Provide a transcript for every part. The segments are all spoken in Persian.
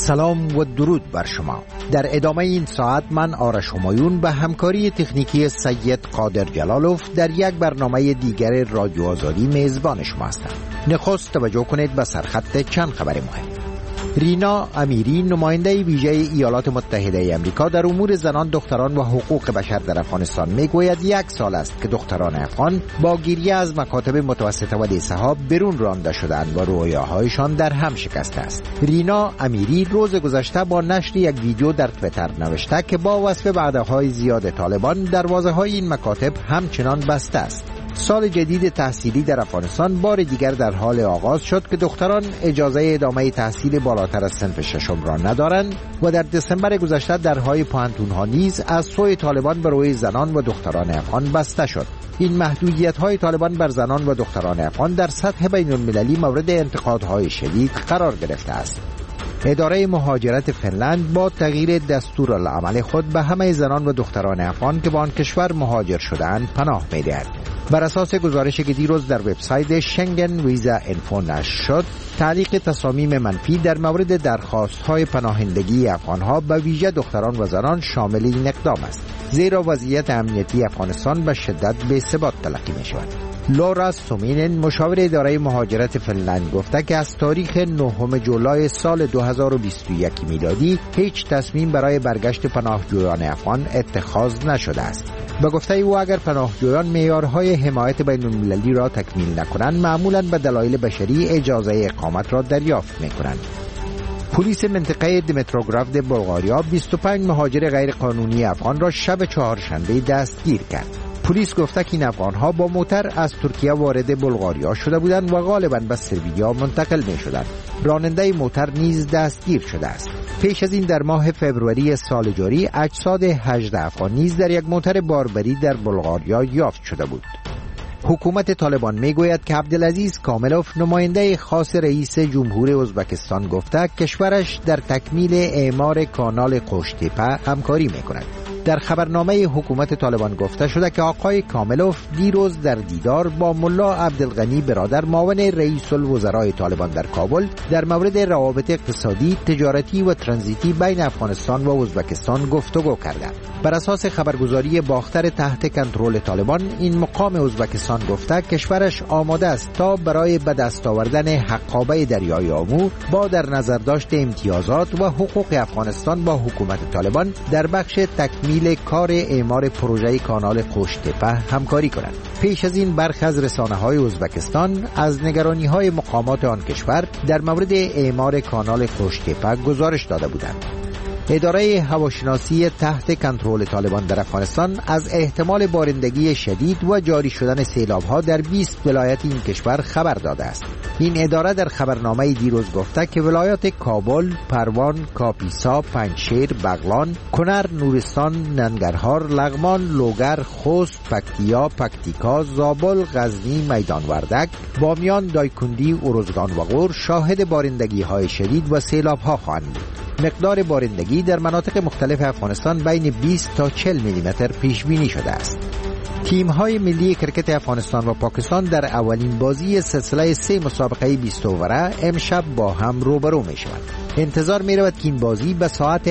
سلام و درود بر شما. در ادامه این ساعت من آرش همایون به همکاری تکنیکی سید قادر جلالوف در یک برنامه دیگر رادیو آزادی میزبان شما هستم. نخست توجه کنید به سرخط چند خبر مهم. رینا امیری، نماینده ویژه ایالات متحده آمریکا در امور زنان، دختران و حقوق بشر در افغانستان میگوید 1 سال است که دختران افغان با گریه از مکاتب متوسطه و لیسه ها برون رانده شدند و رویاهایشان در هم شکسته است. رینا امیری روز گذشته با نشر یک ویدیو در توییتر نوشته که با وصف وعده‌های زیاد طالبان دروازه‌های این مکاتب همچنان بسته است. سال جدید تحصیلی در افغانستان بار دیگر در حال آغاز شد که دختران اجازه ادامه تحصیل بالاتر از صنف ششم را ندارند و در دسامبر گذشته درهای پوهنتون‌ها نیز از سوی طالبان به روی زنان و دختران افغان بسته شد. این محدودیت‌های طالبان بر زنان و دختران افغان در سطح بین‌المللی مورد انتقادهای شدید قرار گرفته است. اداره مهاجرت فنلند با تغییر دستورالعمل خود به همه زنان و دختران افغان که به آن کشور مهاجر شده‌اند پناه می‌دهد. بر اساس گزارشی که دیروز در وبسایت شنگن ویزا اینفو نشر شد، تعلیق تصامیم منفی در مورد درخواست‌های پناهندگی افغان‌ها به ویژه دختران و زنان شامل این اقدام است، زیرا وضعیت امنیتی افغانستان به شدت بی‌ثبات تلقی می‌شود. لورا سومینن، مشاور اداره مهاجرت فنلند، گفته که از تاریخ 9 جولای سال 2021 میلادی هیچ تصمیم برای برگشت پناهجویان افغان اتخاذ نشده است. به گفته او اگر پناهجویان معیارهای حمایت بین‌المللی را تکمیل نکنند، معمولاً به دلایل بشری اجازه اقامت را دریافت می‌کنند. پلیس منطقه دمیتروگراف بلغاریا 25 مهاجر غیر قانونی افغان را شب چهارشنبه دستگیر کرد. پلیس گفته که این افغان‌ها با موتر از ترکیه وارد بلغاریا شده بودند و غالباً به سربیا منتقل می‌شدند. راننده موتر نیز دستگیر شده است. پیش از این در ماه فوریه سال جاری اجساد 18 افغان نیز در یک موتر باربری در بلغاریا یافت شده بود. حکومت طالبان میگوید که عبدالعزیز کاملوف، نماینده خاص رئیس جمهور ازبکستان، گفته کشورش در تکمیل اعمار کانال قوشتیپه همکاری میکند. در خبرنامه حکومت طالبان گفته شده که آقای کاملوف دیروز در دیدار با ملا عبدالغنی برادر، معاون رئیس الوزراء طالبان در کابل، در مورد روابط اقتصادی، تجارتی و ترانزیتی بین افغانستان و ازبکستان گفتگو کردند. بر اساس خبرگزاری باختر تحت کنترل طالبان، این مقام ازبکستان گفته کشورش آماده است تا برای به دست آوردن حقابه دریای آمو با در نظر داشت امتیازات و حقوق افغانستان با حکومت طالبان در بخش تکمیل کار اعمار پروژه کانال قوشتیپه همکاری کنند. پیش از این برخی از رسانه‌های ازبکستان از نگرانی‌های مقامات آن کشور در مورد اعمار کانال قوشتیپه گزارش داده بودند. اداره هواشناسی تحت کنترل طالبان در افغانستان از احتمال بارندگی شدید و جاری شدن سیلاب‌ها در 20 ولایت این کشور خبر داده است. این اداره در خبرنامه دیروز گفته که ولایات کابل، پروان، کاپیسا، پنجشیر، بغلان، کنر، نورستان، ننگرهار، لغمان، لوگر، خوست، پکتیا، پکتیکا، زابل، غزنی، میدان وردک، بامیان، دایکندی، ارزگان و غور شاهد بارندگی‌های شدید و سیلاب‌ها خواهند بود. مقدار بارندگی در مناطق مختلف افغانستان بین 20 تا 40 میلیمتر پیش بینی شده است. تیم‌های ملی کرکت افغانستان و پاکستان در اولین بازی سلسله 3 مسابقه 20 اووره امشب با هم روبرو می‌شوند. انتظار می‌رود که این بازی به ساعت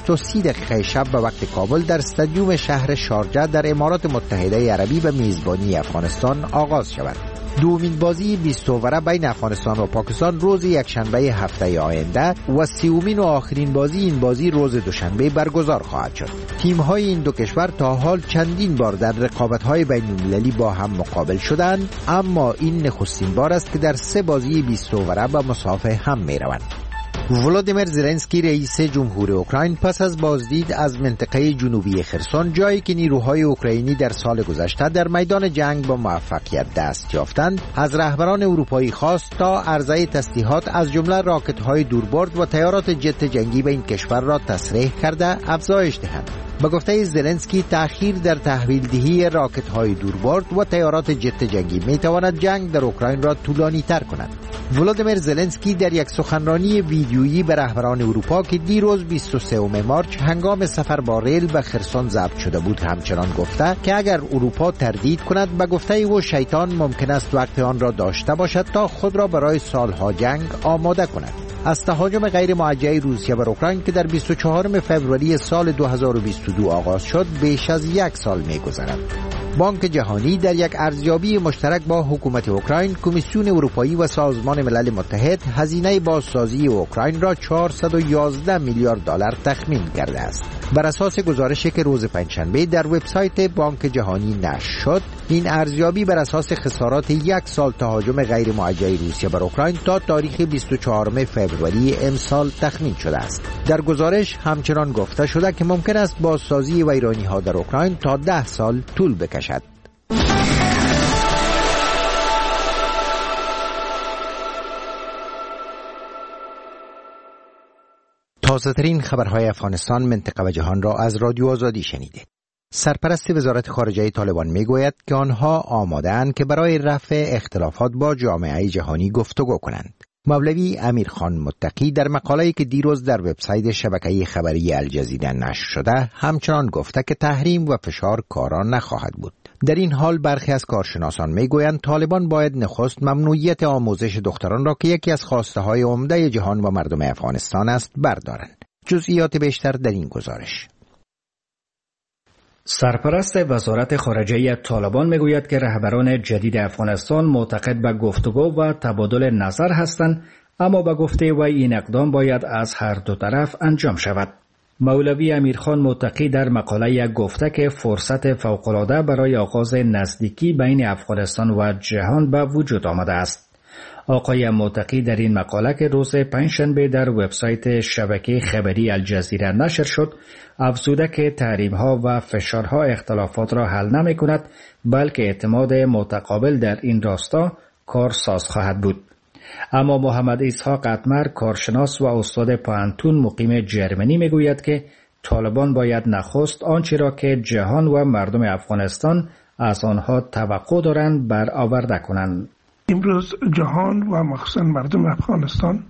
8:30 شب به وقت کابل در استادیوم شهر شارجه در امارات متحده عربی به میزبانی افغانستان آغاز شود. دومین بازی 20 اووره بین افغانستان و پاکستان روز یکشنبه هفته آینده و سومین و آخرین بازی این بازی روز دوشنبه برگزار خواهد شد. تیم‌های این دو کشور تا حال چندین بار در رقابت‌های بین‌المللی با هم مقابل شدند، اما این نخستین بار است که در 3 بازی 20 اووره به مصافحه هم می‌روند. ولادیمیر زلنسکی، رئیس جمهور اوکراین، پس از بازدید از منطقه جنوبی خرسون، جایی که نیروهای اوکراینی در سال گذشته در میدان جنگ با موفقیت دست یافتند، از رهبران اروپایی خواست تا عرضه تسلیحات از جمله راکت‌های دوربرد و تیارات جت جنگی به این کشور را تصریح کرده افزایش دهند. به گفته زلنسکی تأخیر در تحویل دهی راکت‌های دوربرد و طیارات جت جنگی می‌تواند جنگ در اوکراین را طولانی‌تر کند. ولادیمیر زلنسکی در یک سخنرانی ویدیویی به رهبران اروپا که دیروز 23 مارچ هنگام سفر با ریل به خرسون ضبط شده بود همچنان گفته که اگر اروپا تردید کند به گفته او شیطان ممکن است وقت آن را داشته باشد تا خود را برای سالها جنگ آماده کند. از تهاجم غیر موجه روسیه بر اوکراین که در 24 فوریه سال 2022 آغاز شد بیش از یک سال می‌گذرد. بانک جهانی در یک ارزیابی مشترک با حکومت اوکراین، کمیسیون اروپایی و سازمان ملل متحد هزینه بازسازی اوکراین را 411 میلیارد دلار تخمین کرده است. بر اساس گزارشی که روز پنجشنبه در وبسایت بانک جهانی نشر شد، این ارزیابی بر اساس خسارات یک سال تهاجم غیر موجه روسیه بر اوکراین تا تاریخ 24 فوریه امسال تخمین شده است. در گزارش همچنان گفته شده که ممکن است بازسازی ویرانی‌ها در اوکراین تا 10 سال طول بکشد. تازه‌ترین خبرهای افغانستان، منطقه و جهان را از رادیو آزادی شنیدید. سرپرست وزارت خارجه طالبان میگوید که آنها آماده‌اند که برای رفع اختلافات با جامعه جهانی گفتگو کنند. مولوی امیرخان متقی در مقاله‌ای که دیروز در وبسایت شبکه خبری الجزیره نشر شده همچنان گفته که تحریم و فشار کارا نخواهد بود. در این حال برخی از کارشناسان میگویند طالبان باید نخست ممنوعیت آموزش دختران را که یکی از خواسته‌های عمده جهان و مردم افغانستان است بردارند. جزئیات بیشتر در این گزارش. سرپرست وزارت خارجه طالبان میگوید که رهبران جدید افغانستان معتقد به گفتگو و تبادل نظر هستند، اما به گفته وی این اقدام باید از هر دو طرف انجام شود. مولوی امیرخان متقی در مقاله گفته که فرصت فوق‌العاده برای آغاز نزدیکی بین افغانستان و جهان به وجود آمده است. آقای متقی در این مقاله که روز پنجشنبه در وبسایت شبکه خبری الجزیره نشر شد، افزوده که تحریم‌ها و فشارها اختلافات را حل نمی‌کند، بلکه اعتماد متقابل در این راستا کارساز خواهد بود. اما محمد اسحاق اتمر، کارشناس و استاد پانتون مقیم جرمنی میگوید که طالبان باید نخست آنچه را که جهان و مردم افغانستان از آنها توقع دارند برآورده کنند. امروز جهان و مخصوصا مردم افغانستان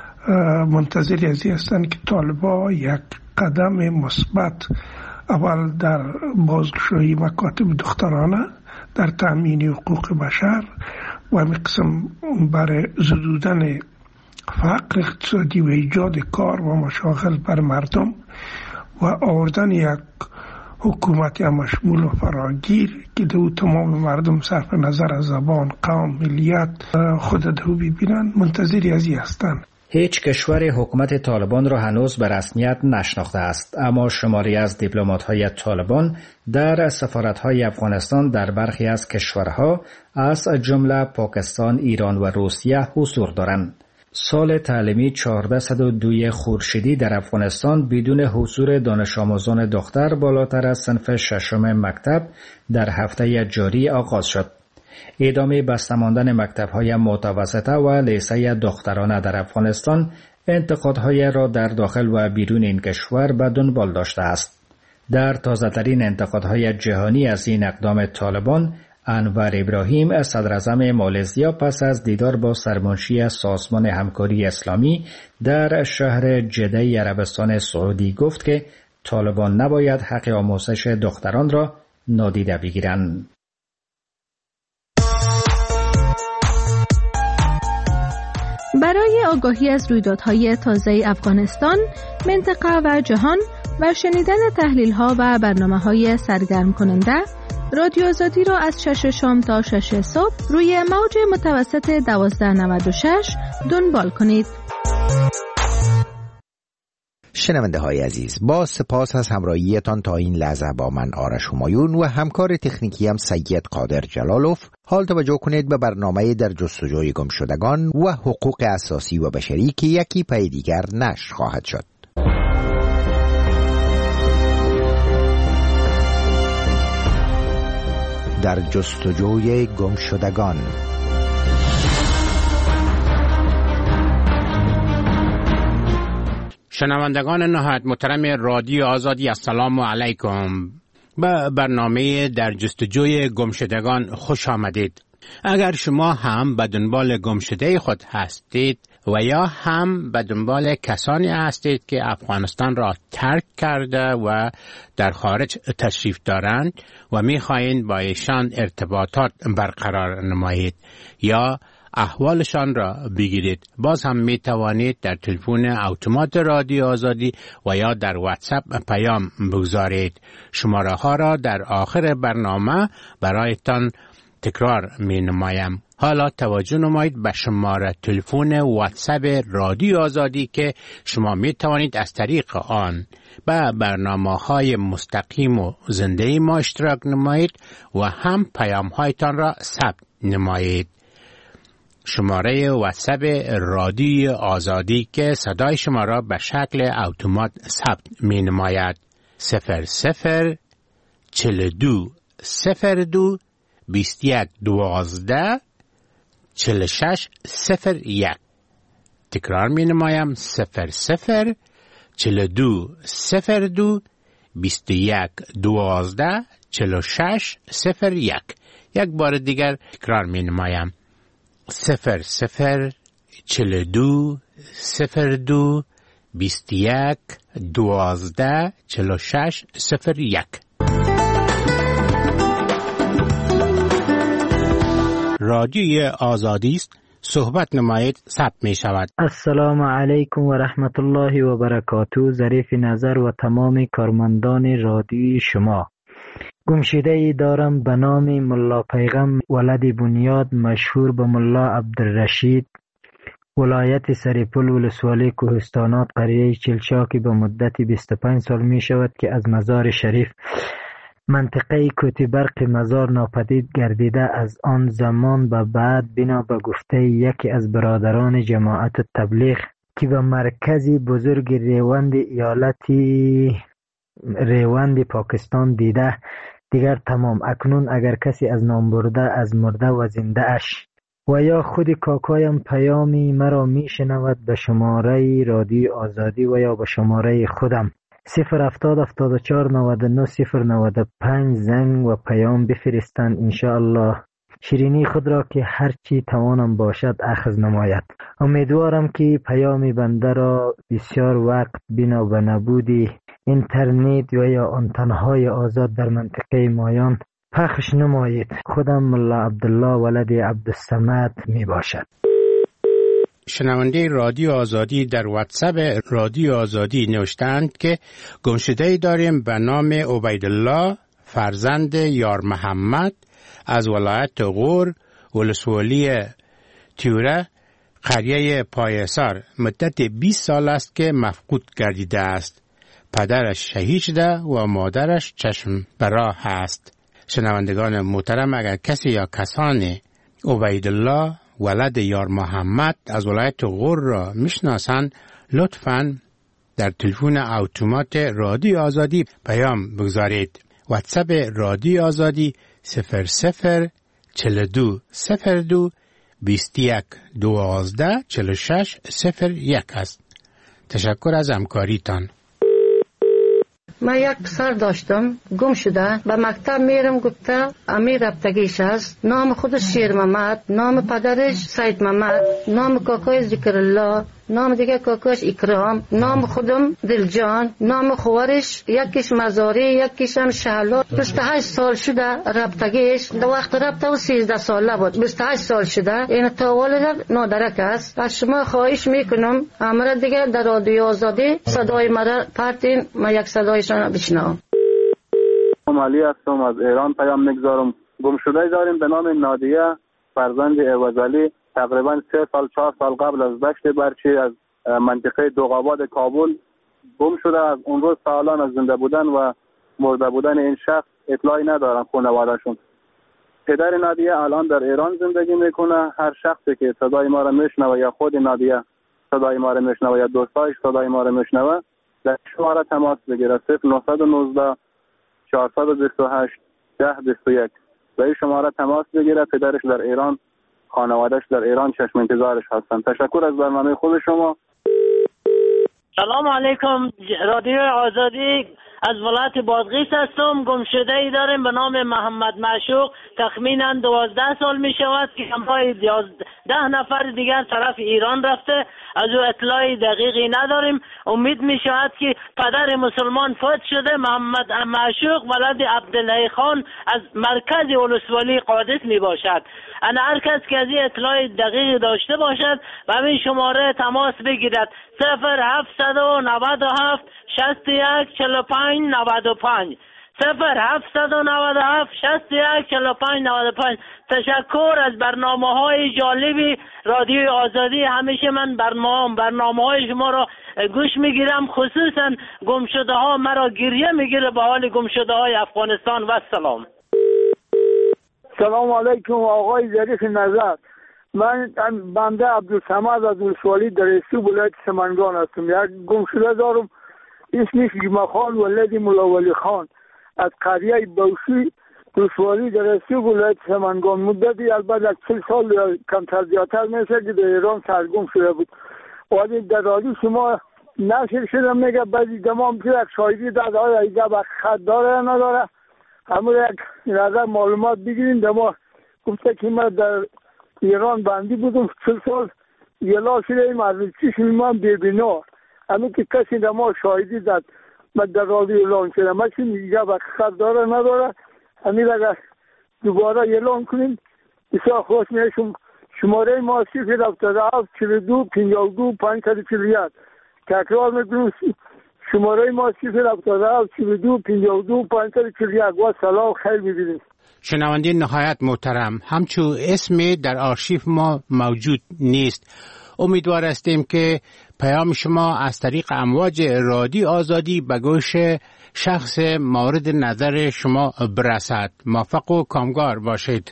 منتظر ازی هستند که طالبان یک قدم مثبت اول در بازگشایی مکاتب دخترانه، در تأمین حقوق بشر و قسم برای زدودن فقر اقتصادی و ایجاد کار و مشاغل بر مردم و آوردن یک حکومت مشمول و فراگیر که دو تمام مردم صرف نظر از زبان، قوم، ملیت خود دو ببینن منتظری ازی هستند. هیچ کشور حکومت طالبان را هنوز به رسمیت نشناخته است، اما شماری از دیپلمات‌های طالبان در سفارت‌های افغانستان در برخی از کشورها از جمله پاکستان، ایران و روسیه حضور دارند. سال تعلیمی 1402 خورشیدی در افغانستان بدون حضور دانش آموزان دختر بالاتر از صنف ششم مکتب در هفته جاری آغاز شد. ادامه بسته ماندن مکتب‌های متوسطه و لیسه دخترانه در افغانستان انتقادهای را در داخل و بیرون این کشور به دنبال داشته است. در تازه‌ترین انتقادهای جهانی از این اقدام طالبان، انور ابراهیم صدراعظم مالزیا پس از دیدار با سرمنشی سازمان همکاری اسلامی در شهر جده عربستان سعودی گفت که طالبان نباید حق آموزش دختران را نادیده بگیرند. برای آگاهی از رویدادهای تازه افغانستان، منطقه و جهان و شنیدن تحلیل‌ها و برنامه‌های سرگرم کننده، رادیو آزادی را از 6 شام تا 6 صبح روی موج متوسط 1296 دنبال کنید. شنونده های عزیز، با سپاس از همراهیتان تا این لحظه با من آرش همایون و همکار تکنیکی سید قادر جلالوف. حال توجه کنید به برنامه در جستجوی گمشدگان و حقوق اساسی و بشری که یکی پی دیگر نشر خواهد شد. در جستجوی گمشدگان. شنوندگان نهایت محترم رادیو آزادی، السلام علیکم. به برنامه در جستجوی گمشدگان خوش آمدید. اگر شما هم به دنبال گمشده خود هستید و یا هم به دنبال کسانی هستید که افغانستان را ترک کرده و در خارج تشریف دارند و می‌خواهید با ایشان ارتباطات برقرار نمایید یا احوالشان را بگیرید، باز هم می توانید در تلفن اتومات رادیو آزادی و یا در واتساپ پیام بگذارید. شماره ها را در آخر برنامه برایتان تکرار می نمایم. حالا توجه نمایید به شماره تلفن واتساپ رادیو آزادی که شما می توانید از طریق آن به برنامه‌های مستقیم و زنده ما اشتراک نمایید و هم پیام‌هایتان را ثبت نمایید. شماره واتساپ رادیو آزادی که صدای شما را به شکل اتومات ثبت می نماید 00 42 02 21 12 46 01. تکرار می نمایم 00 42 02 21 12 46 01. یک بار دیگر تکرار می نمایم 00 42 02 21 12 46 01. رادیوی آزادی است. صحبت نمایید ثبت می شود. السلام علیکم و رحمت الله و برکاته. ظریف نظر و تمام کارمندان رادیوی شما. گمشده‌ای دارم به نام ملا پیغم ولد بنیاد، مشهور به ملا عبدالرشید، ولایت سریپل، ولسوالی کوهستانات، قریه چلچاکی. به مدت 25 سال می شود که از مزار شریف منطقه کوتی برق مزار ناپدید گردیده. از آن زمان به بعد بنا به گفته یکی از برادران جماعت تبلیغ که به مرکزی بزرگ ریوند پاکستان دیده، دیگر تمام. اکنون اگر کسی از نام برده از مرده و زنده اش و یا خود کاکایم پیامی مرا می شنود به شماره رادیو آزادی و یا به شماره خودم 070 74 99 095 زنگ و پیام بفرستند. انشاءالله شیرینی خود را که هرچی توانم باشد اخذ نماید. امیدوارم که پیام بنده را بسیار وقت بنا به نبودی اینترنت و یا آنتنهای آزاد در منطقه مایان پخش نمایید. خودم ملا عبدالله ولد عبدالصمد می باشد. شنونده رادیو آزادی در واتساپ رادیو آزادی نوشتند که گمشده‌ای داریم به نام عبیدالله فرزند یار محمد از ولایت غور، ولسوالی تیوره، قریه پایسار. مدت 20 سال است که مفقود گردیده است. پدرش شهید شده و مادرش چشم براه است. شنوندگان محترم، اگر کسی یا کسانی عبیدالله ولد یار محمد از ولایت غور را میشناسند، لطفاً در تلفن اتومات رادیو آزادی پیام بگذارید. واتساپ رادیو آزادی 00 42 02 21 12 46 01 است. تشکر از همکاریتان. من یک پسر داشتم گم شده، به مکتب میرم، گفته امیر رفتگیش است. نام خودش شیر محمد، نام پدرش سید محمد، نام کاکای ذکر الله، نام دیگه کاکاش اکرام، نام خودم دلجان، نام خوارش یکیش مزاری یکیش هم شهلا. 28 سال شده رفتگیش. در وقت رفته و 13 ساله بود. 28 سال شده. این تا والد نادرک است. از شما خواهش میکنم امر دیگه در رادیو آزادی صدای مرا پرتین، من یک صدایشان بشنوم. علی هستم، از ایران پیام میگذارم. گمشده داریم به نام نادیه فرزند عوضعلی. تقریبا 3 سال 4 سال قبل از دشت برچی از منطقه دوغاباد کابل گم شده. از اون روز تا الان از زنده بودن و مرده بودن این شخص اطلاعی ندارن خانواده‌شون. پدر نادیه الان در ایران زندگی میکنه. هر شخصی که صدای ما را میشنوه یا خود نادیه صدای ما را میشنوه یا دوستایش صدای ما را میشنوه، در شماره تماس بگیره 0919 428 1021. به این شماره تماس بگیره. پدرش در ایران، خانواده‌اش در ایران چشم انتظارش هستن. تشکر از برنامه خوب شما. سلام علیکم. رادیو آزادی از ولایت بادغیس هستم. گمشده ای داریم به نام محمد معشوق. تخمینا 12 سال می شود که همراه 10 نفر دیگر طرف ایران رفته. از او اطلاعی دقیقی نداریم. امید می شود که پدر مسلمان فوت شده. محمد معشوق ولد عبدالله خان از مرکز ولسوالی قادس می باشد. انا هر کس که از این اطلاع دقیق داشته باشد و همین شماره تماس بگیرد 0797 61 45 95 0797 61 45 95. تشکر از برنامه‌های جالبی رادیو آزادی. همیشه من برنامه‌های شما را گوش میگیرم، خصوصا گمشده ها مرا گریه میگیره به حال گمشده های افغانستان. و سلام علیکم آقای ظریف نظر. من بنده عبدالصمد از ولسوالی درستی ولایت سمنگان هستم. یک گمشده دارم اسمش جمعه خان ولد مولا ولی خان از قریه بوشی ولسوالی درستی ولایت سمنگان. مدتی البته 40 سال یا کمتر زیادتر میشه که در ایران سرگم شده بود. ولی در رادیو شما نشر شده میگه بعضی دمام که یک شاهدی داده های ایده با خط داره یا نداره، همون یک نظر معلومات بگیریم. دما گفته که من در ایران بندی بودم 40 سال یلا شده ایم از چشم من ببینا. همین که کسی دما شاهدی داد من در رادیو اعلان شده. من چی میگه با خط داره نداره، همین اگر دوباره اعلان کنیم بسیار خوش میشم. شماره ما 077 42 52 541. تکرار میکنم شماره ما 077 42 52 541. و سلام خیر ببینید. شنونده نهایت محترم، همچون اسمی در آرشیف ما موجود نیست. امیدوار هستیم که پیام شما از طریق امواج رادیو آزادی به گوش شخص مورد نظر شما برسد. موفق و کامگار باشید.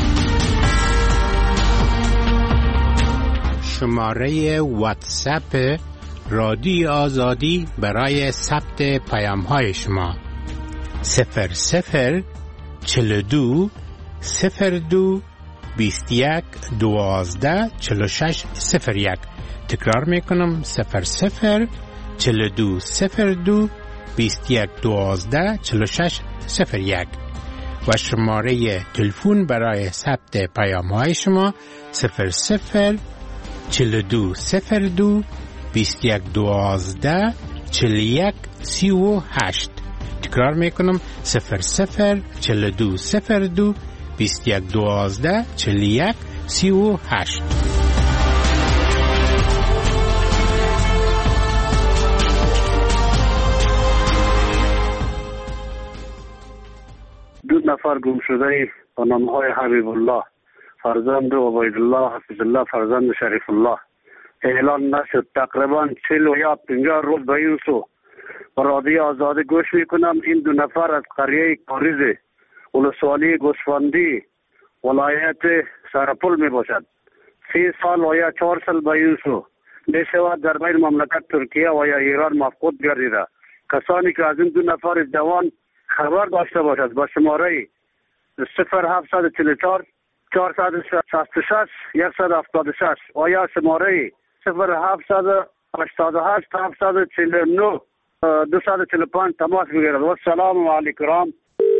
شماره واتساپ رادیو آزادی برای ثبت پیام های شما 00 42 02 21 12 46 01. تکرار میکنم 00 42 02 21 12 46 01 و شماره تلفن برای ثبت پیام های شما 00 42 02 21 12 41 38. تکرار میکنم 00 42 02 21 12 41 38. دو نفر گم شده با نامهای حبیب الله فرزند عبید الله حفظ الله فرزند شریف الله اعلان نشد. تقریبا 40 یا 50 روز به این سو و رادیو آزادی گوش میکنم. این دو نفر از قریه کاریز ولسوالی گوسفندی ولایت سرپل می باشد. 3 سال و یا 4 سال به این سو میشود در بین مملکت ترکیه و یا ایران مفقود گردیده. کسانی که از این دو نفر جوان خبر داشته باشد با شماره 0744 466 176 و یا شماره 0788 749 245 تماس بگیرد. و سلام علیکم.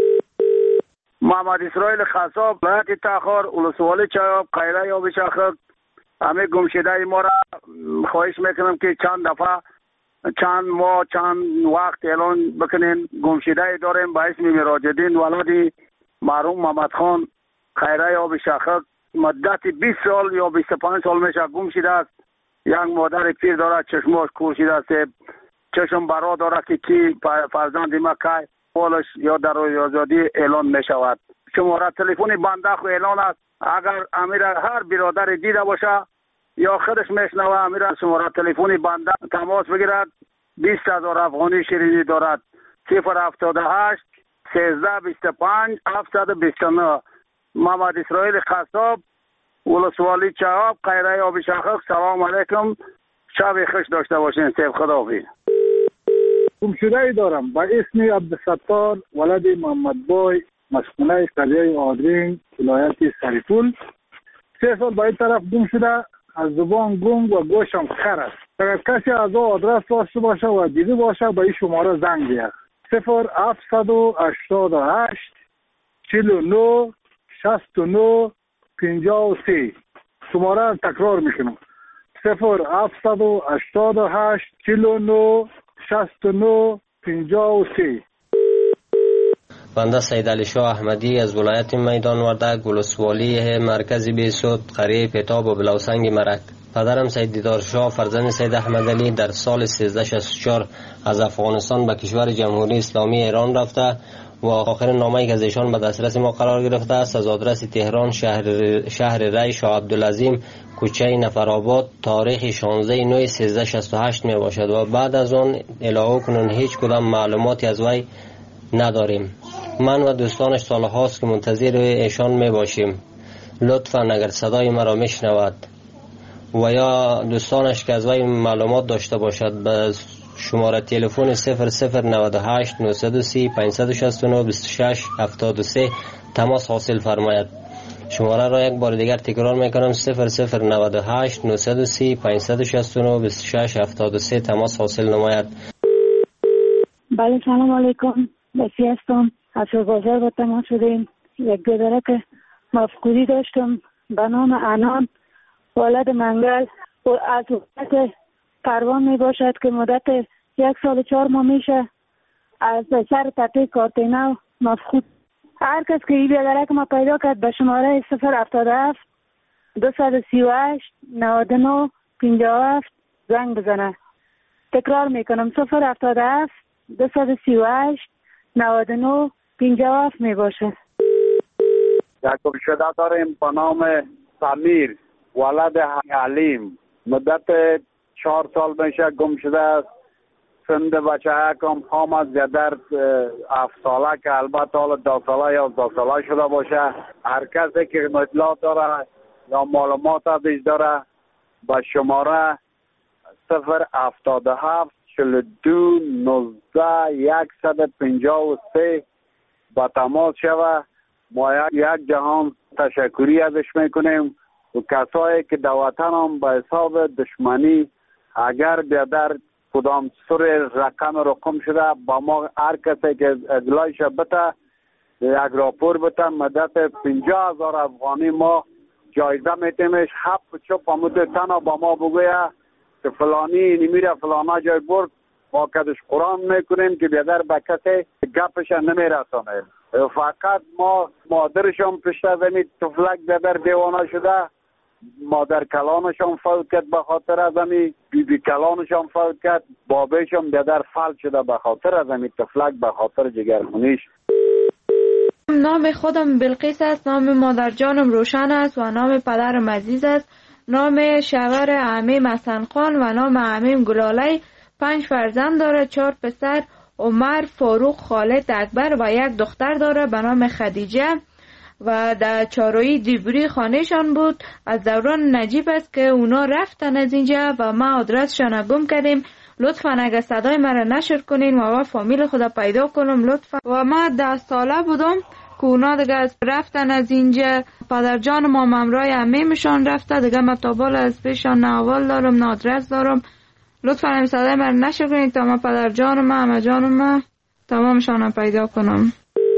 محمد اسرائیل خصاب ولایت تاخر ولسوالی چایاب قیره یا بشاخر. همه گمشده ما را خواهش میکنم که چند دفعه چند ماه چند وقت اعلان بکنین. گمشده داریم با اسم مراجدین ولادی مرحوم محمد خان خیره یا بشاخر. مدت 20 سال یا 25 سال میشه گم شده است. یک مادر پیر دارد چشماش کور شده است. چشم برا دارد که کی فرزند ما که پولش یا در رادیو آزادی اعلان می شود. شماره تلفنی بنده خو اعلان است. اگر امیر هر برادر دیده باشه یا خودش میشنوه امیر شماره تلفنی بنده تماس بگیرد. 20,000 افغانی شیرینی دارد. 078 13 25 729. محمد اسرائیل خصاب ولسوالی چهاب قیره آب شاخک. سلام علیکم. شب خوش داشته باشین. سیف خداحافظ. گمشده دارم با اسم عبدالستار ولد محمد بای مسکونه قریه آدرین ولایت سرپل. 3 سال با این طرف گم شده. از زبان گم و گوشم خر است. اگر کسی از او آدرس داشته باشه و دیده باشه به این شماره زنگ بیاد 0788 49 69 53. شماره رو تکرار میکنم 0788 49 69 53. بنده سید علی شاه احمدی از ولایت میدان وردک ولسوالی مرکز بیسود قریه پتاب و بلوسنگ مرک. پدرم سید دیدار شاه فرزند سید احمد علی در سال 1364 از افغانستان به کشور جمهوری اسلامی ایران رفته و آخرین نامه‌ای که از ایشان به دسترس ما قرار گرفته است از آدرس تهران شهر ری شاه عبدالعظیم کوچه نفرآباد تاریخ 16/9/1368 می باشد و بعد از آن الی کنون هیچ کدام معلوماتی از وی نداریم. من و دوستانش سالهاست که منتظر ایشان می باشیم. لطفاً اگر صدای مرا میشنود و یا دوستانش که از وی معلومات داشته باشد به شماره تلفن 0098 930 569 26 73 تماس حاصل فرماید. شماره را یک بار دیگر تکرار میکنم 0098 930 569 26 73 تماس حاصل نماید. بله سلام علیکم. بسی هستم از بازار با تماس شدیم. یک گذره که مفقودی داشتم به نام انان ولد منگل و از وقت پروان می باشد که مدت 1 سال و 4 ماه میشه از سر تپه کارتینو مفقود. هر کس که این بیادره که ما پیدا کرد به شماره 077 238 99 57 زنگ بزنه. تکرار میکنم 077 238 99 57 می باشه. یک گمشده داریم به نام سمیر ولد علیم مدت 4 سال میشه گم شده است. سند بچه کم آمد در 7 ساله که البته حالا 2 ساله یا 12 ساله شده باشه. هر کسی که اطلاع داره یا معلومات ازش داره به شماره 077 42 19 153 با تماس شوه. ما یک جهان تشکری ازش میکنیم و کسایی که در وطن هم به حساب دشمنی اگر بیادر کدام سر رقم شده با ما هر کسی که اطلاعش بده یک راپور بده مدت 50,000 افغانی ما جایزه میتیمش. 7 چوب آمده تنها با ما بگویه که فلانی نمیره فلانا جای برد ما کدش قرآن میکنیم که بیادر به کسی گپش نمیرسانه. فقط ما مادرشان پشت زمین تفلک بیادر دیوانه شده. مادر کلانشان فوت کرد به خاطر از امی بی کلانشان فوت کرد. بابیشان بیادر فلج شده به خاطر از امی تفلک به خاطر جگرخونیش. نام خودم بلقیس است. نام مادر جانم روشن است و نام پدرم عزیز است. نام شوهر عمیم حسن خان و نام عمیم گلالی. 5 فرزند داره. 4 پسر عمر، فاروق، خالد، اکبر و 1 دختر داره به نام خدیجه و در چارویی دیبری خانهشان بود. از دوران نجیب است که اونا رفتن از اینجا و ما آدرسشان گم کردیم. لطفا اگر صدای مرا نشر کنین و فامیل خدا پیدا کنم لطفا. و ما 10 ساله بودم که اونا دیگه رفتن از اینجا. پدر جان ما ممرای عمیمشان رفته دیگه. ما تابال از پیشان نه اول دارم نه آدرس دارم. لطفا این صدای مرا نشر کنین تا ما پدر جانم همه جانم تمامشان پیدا کنم.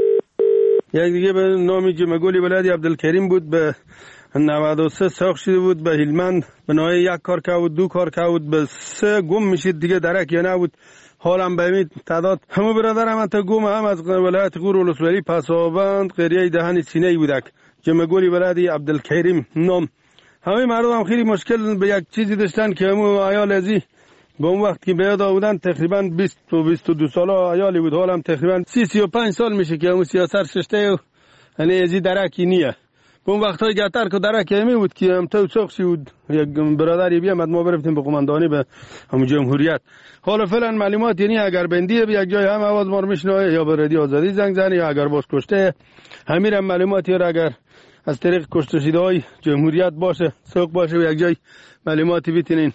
یک دیگه به نامی جمگولی ولادی عبدالکریم بود به 93 ساخت شده بود به هلمند به نوعی 1 کار که بود 2 کار که بود به 3 گم میشید دیگه درک یا نبود. حالم به امید تعداد همه برادرم انتا گم هم از ولایت غور ولسوالی پسابند قریه دهن سینه بودک جمگولی ولادی عبدالکریم نام. همه مردم هم خیلی مشکل به یک چیزی داشتن که همو عیال ازی به اون وقت که بیاد آودن تقریبا 20 و 22 ساله عیالی بود. حالم تقریبا 30-35 سال میشه که همون سیاست ششته و یعنی ازی درکی نیه. به اون وقت های گتر که درک همی بود که هم تو ساخشی بود یک برادری بیامد ما برفتیم به قماندانی به همون جمهوریت. حالا فعلا معلومات یعنی اگر بندیه به یک جای هم آواز ما رو میشنوه یا به رادیو آزادی زنگ زنه یا اگر باز کشته همین هم معلوماتی را اگر از طریق کشته شده های جمهوریت باشه سوق باشه و یک جای معلوماتی بیتینین.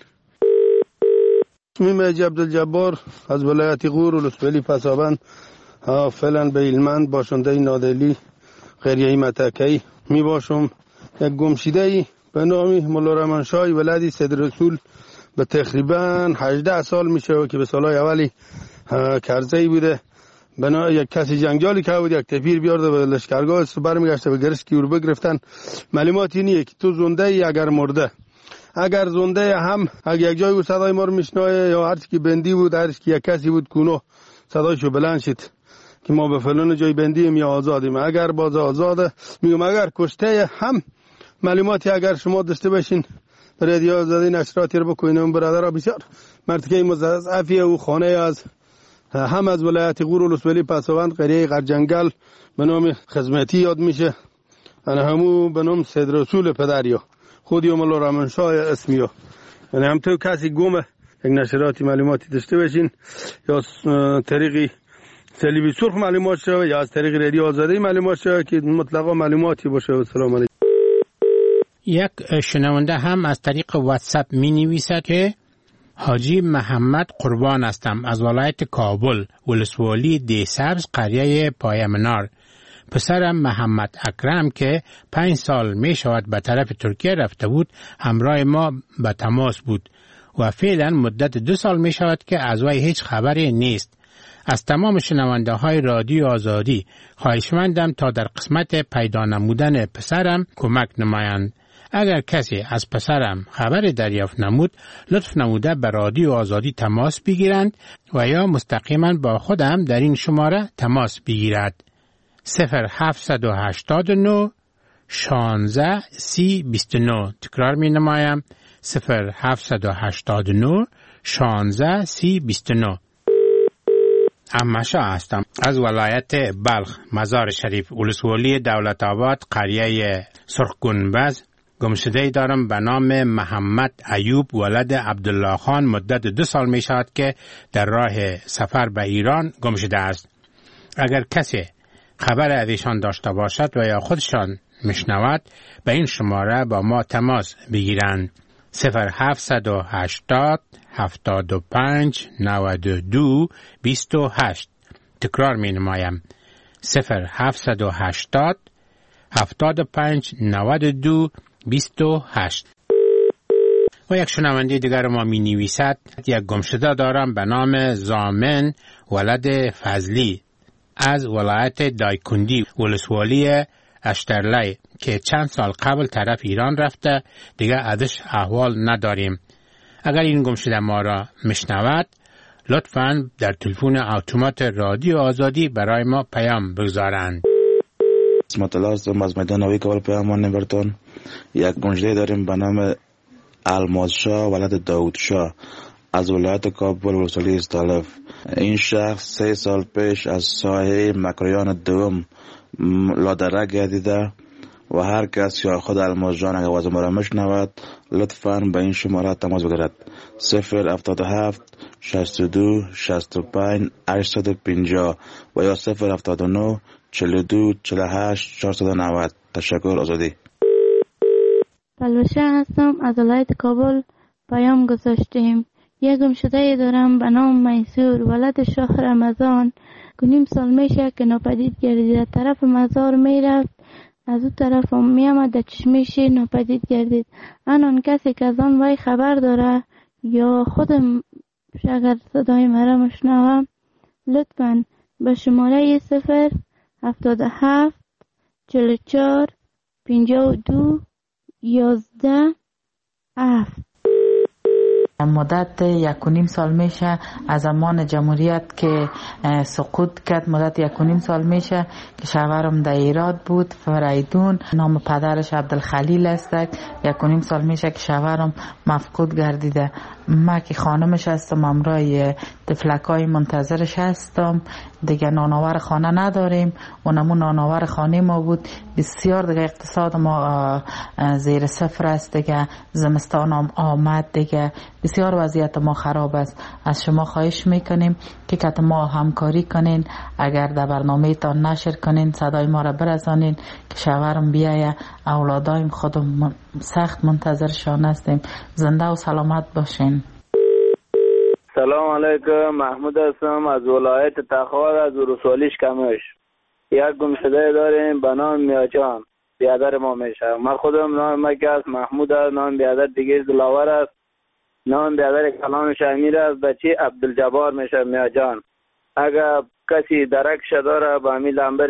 اسمیم عبدالجبار از ولایت غور ولسوالی پسابند فعلا به هلمند باشنده نادلی قریه متکی می باشم. یک گمشیده به نام مولا رحمن شاه ولدی سید رسول به تقریبا 18 سال میشه که به سالهای اولی کرزی بوده. بنا یک کسی جنگجالی که بود یک تفیر بیارده به لشکرگاه برمیگشته به گرشکی رو بگرفتن. معلومات اینیه که تو زنده ای اگر مرده، اگر زنده هم اگر یک جای بود صدای ما رو میشنوه یا هر چی که بندی بود، هر چی که یک کسی بود کونو صدایشو بلند شد که ما به فلان جای بندیم یا آزادیم. اگر باز آزاده میگم اگر کشته هم معلوماتی اگر شما داشته باشین رادیو آزادی نشراتی رو بکنین. برادرها بسیار مرتکه مضاعفی او خانه از هم از ولایت غور ولسوالی پسوند قریه غرجنگل به نام خدمتی یاد میشه. انا همو به نام سید رسول پدریا خودی مولا رحمانشاه اسمیو. یعنی هم تو کسی گم یک نشراتی معلوماتی داشته باشین یا طریقی صلیبی سرخ معلومات شوه یا از طریق رادیو آزادی معلومات شوه که مطلقا معلوماتی باشه. سلام علیکم. یک شنونده هم از طریق واتساپ می نویسد که حاجی محمد قربان هستم از ولایت کابل، ولسوالی دیسبز، قریه پایمنار. پسرم محمد اکرم که 5 سال می شود به طرف ترکیه رفته بود همراه ما به تماس بود و فعلا مدت 2 سال می شود که از وی هیچ خبری نیست. از تمام شنونده های رادیو آزادی خواهشمندم تا در قسمت پیدا نمودن پسرم کمک نمایند. اگر کسی از پسرم خبر دریافت نمود لطف نموده به رادیو آزادی تماس بگیرند و یا مستقیما با خودم در این شماره تماس بگیرد. 0789 16 30 29. تکرار می نمایم 0789 16 30 29. امشا هستم از ولایت بلخ، مزار شریف، ولسوالی دولت آباد، قریه سرخ گنبز. گمشده دارم به نام محمد ایوب ولد عبدالله خان. مدت 2 سال می شود که در راه سفر به ایران گمشده است. اگر کسی خبر از ایشان داشته باشد و یا خودشان میشنود به این شماره با ما تماس بگیرند. 0780 75 92 28. تکرار می نمایم 0780 75 92 28. و یک شنونده دیگر ما می نویسد یک گمشده دارم به نام زامن ولد فضلی از ولایت دایکندی، ولسوالی اشترلی که چند سال قبل طرف ایران رفته، دیگه ازش احوال نداریم. اگر این گمشده ما را میشنود لطفاً در تلفن اتومات رادیو آزادی برای ما پیام بگذارند. اسمت الله هستم از میدان نوی کابل پیامان نمبرتون. یک گمشده داریم به نام الماس شاه ولد داود شاه از ولایت کابل ولسوالی استالف. این شخص 3 سال پیش از ساحه مکریان دوم لادره گردیده و هر کس یا خود الماس جان اگر آواز ما را میشنود لطفاً به این شماره تماس بگیرد. 077 62 65 850 و یا 079 42 48 490. تشکر. آزادی. بلوشه هستم از ولایت کابل پیام گذاشتیم. یک گمشده دارم به نام میسور ولد شاه رمضان. 2 سال میشه که ناپدید گردید. طرف مزار میرفت از اون طرف میامد در چشمه شیر ناپدید گردید. آن کسی که از آن وی خبر داره یا خودم اگر صدای مرا مشنوه لطفاً به شماره 077 44 52 11 7. مدت 1.5 سال میشه از زمان جمهوریت که سقوط کرد. مدت 1.5 سال میشه که شوهرم در ایراد بود، فریدون. نام پدرش عبدالخلیل است. 1.5 سال میشه که شوهرم مفقود گردیده. ما که خانمش هستم همراه طفلکای منتظرش هستم. دیگه نانآور خانه نداریم. اونمون نانآور خانه ما بود. بسیار دیگه اقتصاد ما زیر صفر است. دیگه زمستان هم آمد. دیگه بسیار وضعیت ما خراب است. از شما خواهش میکنیم که ما همکاری کنین. اگر در برنامه تان نشر کنین صدای ما را برسانین که شوهرم بیایه. اولادایم خودم سخت منتظرشان هستیم. زنده و سلامت باشین. سلام علیکم. محمود هستم از ولایت تخار از ولسوالی کمش. یک گمشده داریم به نام میاجان، بیادر ما میشه. من خودم نام مکه است محمود است. نام بیادر دیگه دلاور است. نام برادر کلانش امیر است. بچه عبدالجبار میشه میا جان. اگر کسی درکش داره با می لمبر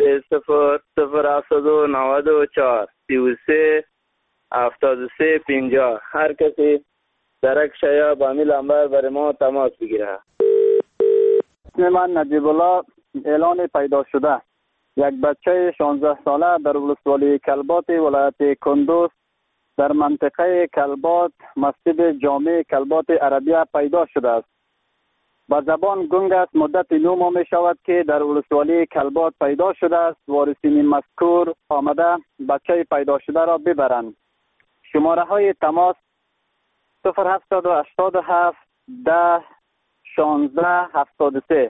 00794 33 73 50 هر کسی درکش یا با می لمبر بر ما تماس بگیره. اسم من نجیب الله اعلان پیدا شده. یک بچه 16 ساله در ولسوالی کلبات ولایت کندوز در منطقه کلبات مسجد جامع کلبات عربیه پیدا شده است. با زبان گنگ است. مدت 9 ماه می شود که در ولسوالی کلبات پیدا شده است. وارثین مذکور آمده بچه پیدا شده را ببرند. شماره های تماس 0787 10 16 73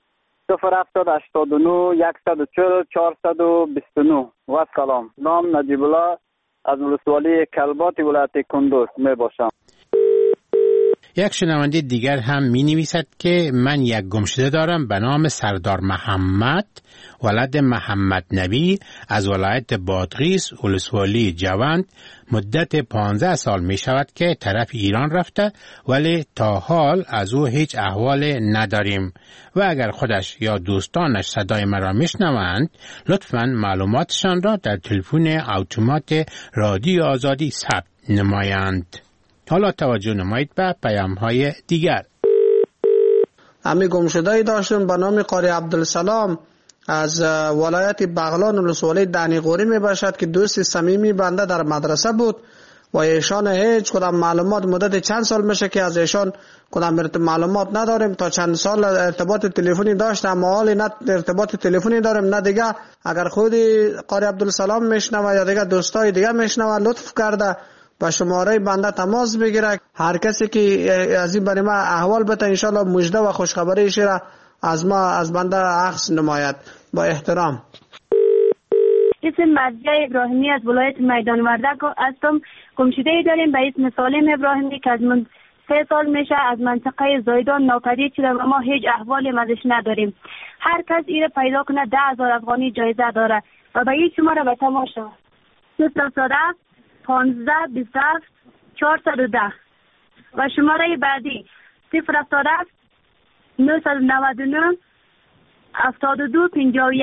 0789 140 429 و سلام. نام نجیب الله از ولسوالی کلبات ولایت کندوز می باشم. یک شنونده دیگر هم می نویسد که من یک گمشده دارم به نام سردار محمد ولد محمد نبی از ولایت بادغیس ولسوالی جوند. مدت 15 سال می شود که طرف ایران رفته ولی تا حال از او هیچ احوال نداریم و اگر خودش یا دوستانش صدای مرا میشنوند لطفاً معلوماتشان را در تلفن اتومات رادیو آزادی ثبت نمایند. حالا توجه نمایید به پیام‌های دیگر. امی گمشده‌ای داشتم به نام قاری عبدالسلام از ولایت بغلان ولسوالی دنیقوری می باشد که دوست صمیمی بنده در مدرسه بود و ایشان هیچ کدام معلومات مدت چند سال میشه که از ایشان کدام معلومات نداریم. تا چند سال ارتباط تلفنی داشتم اما حالی نه ارتباط تلفنی داریم نه دیگه. اگر خودی قاری عبدالسلام میشنوه یا دیگه دوستای دیگه میشنوه لطف کرده با شماره بنده تماس بگیره. هر کسی که از این برای ما احوال بده انشالله مژده و خوشخبری ایشی را از بنده عکس نماید. با احترام. اسم مرجع ابراهیمی از ولایت میدان وردک هستم. گمشده‌ای داریم به اسم سالم ابراهیمی که از من 3 سال میشه از منطقه زایدان ناپدید شده و ما هیچ احوالی ازش نداریم. هر کس ایره پیدا کنه 10,000 افغانی جایزه داره و به این شماره به تماس شد 0 15 27 410 و شماره بعدی 0 999 72 51.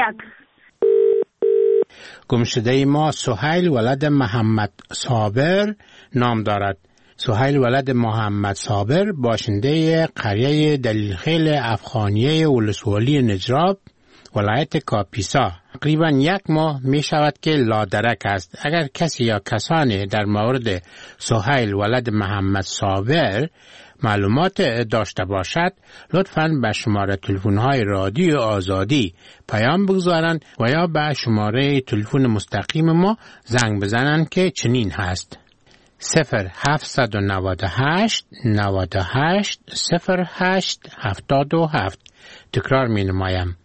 گمشده ما سهیل ولد محمد صابر نام دارد. سهیل ولد محمد صابر باشنده قریه دلیلخیل افغانیه ولسوالی نجراب ولایت کاپیسا تقریبا 1 ماه می شود که لادرک است. اگر کسی یا کسانی در مورد سهیل ولد محمد صابر معلومات داشته باشد لطفاً به شماره تلفن‌های رادیو آزادی پیام بگذارند و یا به شماره تلفن مستقیم ما زنگ بزنند که چنین هست 0798 98 08 77. تکرار می نمایم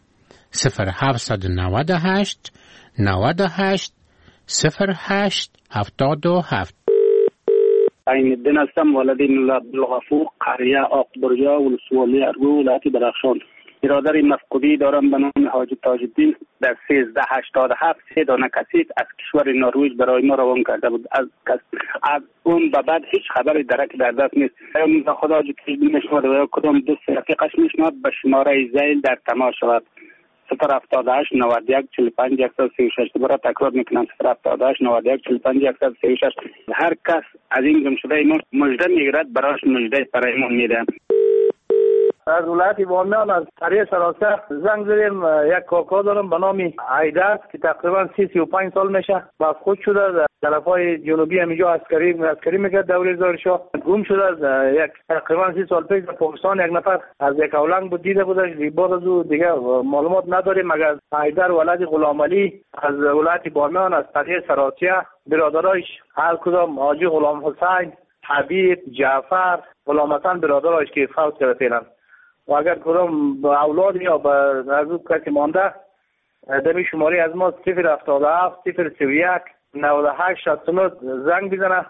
0798 98 08 77. عین الدین هستم. ولد عبدالغفور قریه آقبرجا ولسوالی ارگو ولایت درخشان. برادر مفقودی دارم به نام حاجی تاج الدین در 1387 3 دانه کسیف از کشور نروژ برای ما روان کرده بود. از اون به بعد هیچ خبری درک در دست نیست. خدا جو که میشود و کدام دوست رفیقش میشود به شماره زیل در تماس شود 078 91 45 136. دوباره تکرار میکنم 078 91 45 136. هر کس از این گمشده مژده میگیرد براش مژده برایمون میده. از ولایت بامیان از قریه سراسر زنگ زدیم. یک کاکا دارم به نام عیدر که تقریبا 35 سال میشه باز خود شده در طرفای جنوبی همینجا عسکری میکرد دوره زارشاه گم شده. یک تقریبا 30 سال پیش در پاکستان یک نفر از یک اولنگ بود دیده بودش. بعد از او دیگه معلومات نداریم مگر عیدر ولد غلام علی از ولایت بامیان از قریه سراسیه برادرایش هر کدام حاجی غلام حسین حبیب جعفر غلام حسن برادرایش که فوت کرده فعلا و اگر کدام اولاد یا به نزدیک کسی مانده دمی شماره از ما 077 031 98 69 زنگ بزنه.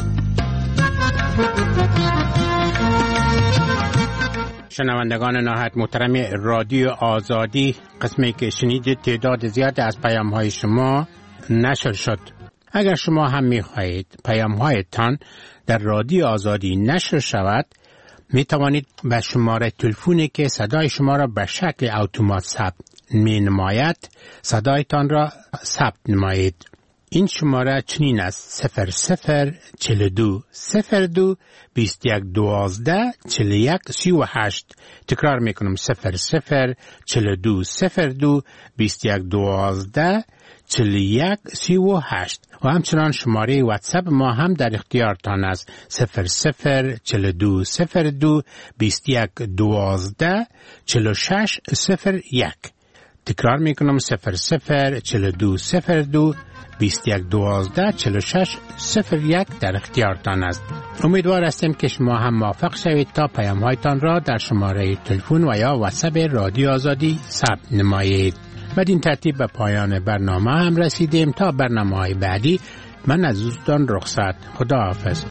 شنوندگان نهایت محترم رادیو آزادی، قسمی که شنیدید تعداد زیاد از پیام‌های شما نشر شد. اگر شما هم می خواهید پیام هایتان در رادیو آزادی نشر شود، می توانید به شماره تلفنی که صدای شما را به شکل اتومات ثبت می نماید صدایتان را ثبت نمایید. این شماره چنین است: 0042 02 21 12 41 38. تکرار می کنم: 0042 02 21 12 41 38. و همچنان شماره واتساپ ما هم در اختیارتان است: 0042 02 21 12 46 01. تکرار می کنم: 0042 02 21 12 46 01 در اختیارتان است. امیدوار هستیم که شما هم موفق شوید تا پیام هایتان را در شماره تلفن و یا واتساپ رادیو آزادی ثبت نمایید. بدین ترتیب به پایان برنامه هم رسیدیم. تا برنامه‌های بعدی من از دوستان رخصت. خداحافظ.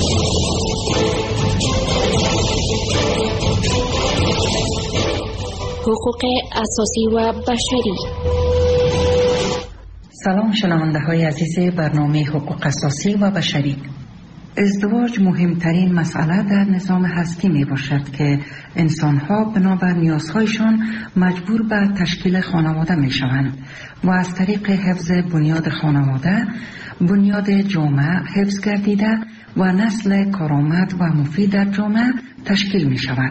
حقوق اساسی و بشری. سلام شنونده های عزیز برنامه حقوق اساسی و بشری. ازدواج مهمترین مسئله در نظام هستی می باشد که انسان ها بنابر نیازهایشان مجبور به تشکیل خانواده می شوند و از طریق حفظ بنیاد خانواده بنیاد جامعه حفظ گردیده و نسل کارآمد و مفید در جامعه تشکیل می شود.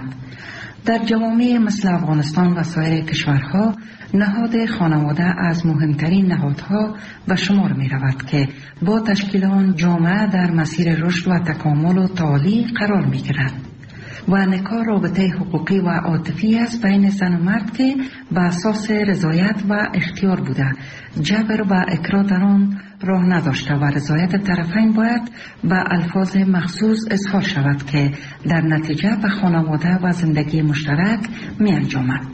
در جوامع مثل افغانستان و سایر کشورها نهاد خانواده از مهمترین نهادها به شمار می رود که با تشکیل آن جامعه در مسیر رشد و تکامل و تعالی قرار می گیرد و نکاح رابطه حقوقی و عاطفی است بین زن و مرد که به اساس رضایت و اختیار بوده، جبر و اکراه در آن راه نداشته و رضایت طرفین باید به الفاظ مخصوص اظهار شود که در نتیجه به خانواده و زندگی مشترک می انجامد.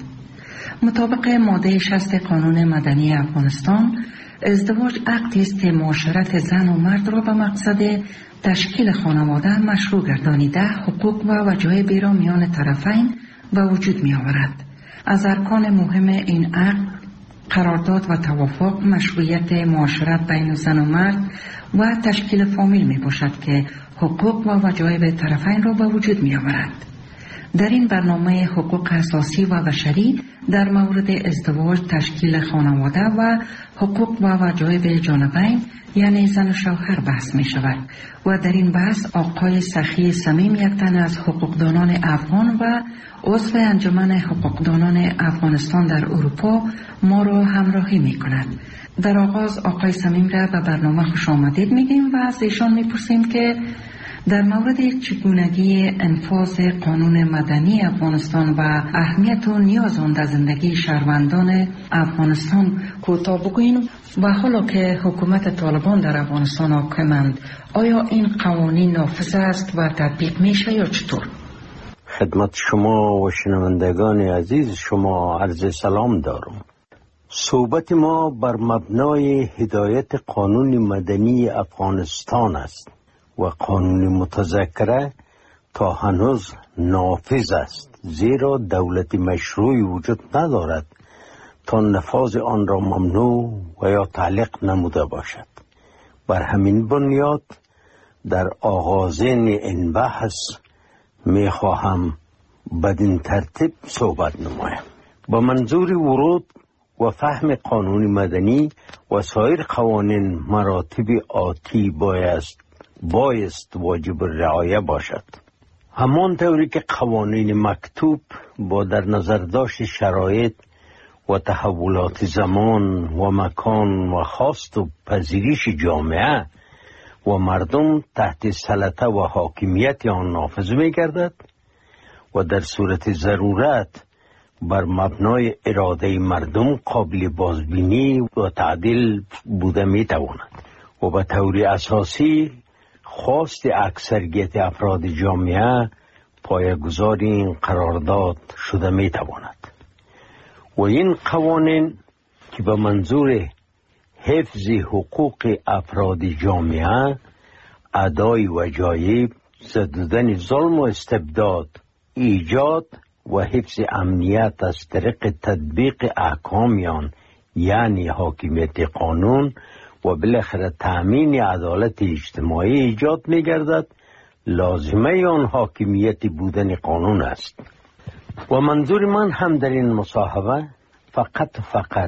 مطابق ماده 60 قانون مدنی افغانستان، ازدواج عقدی است که معاشرت زن و مرد را به مقصد تشکیل خانواده مشروع گردانیده حقوق و وجایب را میان طرفین به وجود می آورد. از ارکان مهم این عقد قرارداد و توافق، مشروعیت معاشرت بین زن و مرد و تشکیل فامیل می باشد که حقوق و وجایب طرفین را به وجود می آورد. در این برنامه حقوق اساسی و بشری در مورد ازدواج، تشکیل خانواده و حقوق و وجایب جانبین یعنی زن و شوهر بحث می شود و در این بحث آقای سخی صمیم، یک تن از حقوقدانان افغان و عضو انجمن حقوقدانان افغانستان در اروپا ما را همراهی می کند. در آغاز آقای صمیم را به برنامه خوش آمدید میگیم و از ایشان میپرسیم که در مورد چگونگی انفاذ قانون مدنی افغانستان و اهمیت و نیاز آن در زندگی شهروندان افغانستان کوتاه بگوییم و حالا که حکومت طالبان در افغانستان حاکمند، آیا این قوانین نافذ است و تطبیق میشه یا چطور؟ خدمت شما و شنوندگان عزیز شما عرض سلام دارم. صحبت ما بر مبنای هدایت قانون مدنی افغانستان است و قانون متذکره تا هنوز نافذ است، زیرا دولت مشروعی وجود ندارد تا نفاذ آن را ممنوع و یا تعلیق نموده باشد. بر همین بنیاد در آغازین این بحث می خواهم بدین ترتیب صحبت نمایم. با منظور ورود و فهم قانون مدنی و سایر قوانین مراتب آتی بایست واجب رعایه باشد. همان طوری که قوانین مکتوب با در نظر داشت شرایط و تحولات زمان و مکان و خواست و پذیریش جامعه و مردم تحت سلطه و حاکمیت آن نافذ می گردد و در صورت ضرورت بر مبنای اراده مردم قابل بازبینی و تعدیل بوده می تواند و به طور اساسی خواست اکثریت افراد جامعه پایه‌گذار این قرارداد شده می تواند و این قوانین که به منظور حفظ حقوق افراد جامعه، ادای وجایب، زدودن ظلم و استبداد، ایجاد و حفظ امنیت از طریق تطبیق احکامیان یعنی حاکمیت قانون و بالاخره تأمین عدالت اجتماعی ایجاد می گردد، لازمه آن حاکمیت بودن قانون است. و منظور من هم در این مصاحبه فقط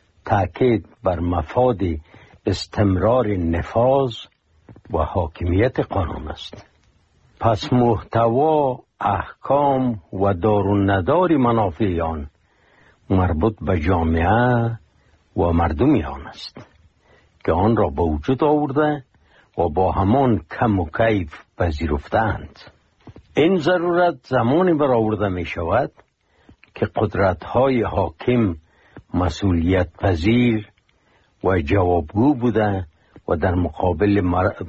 تاکید بر مفاد استمرار نفاذ و حاکمیت قانون است. پس محتوا، احکام و دار و ندار منافع آن مربوط به جامعه و مردم آن است که آن را به وجود آورده و با همان کم و کیف پذیرفتند. این ضرورت زمانی برآورده می شود که قدرت‌های حاکم مسئولیت پذیر و جوابگو بوده و در مقابل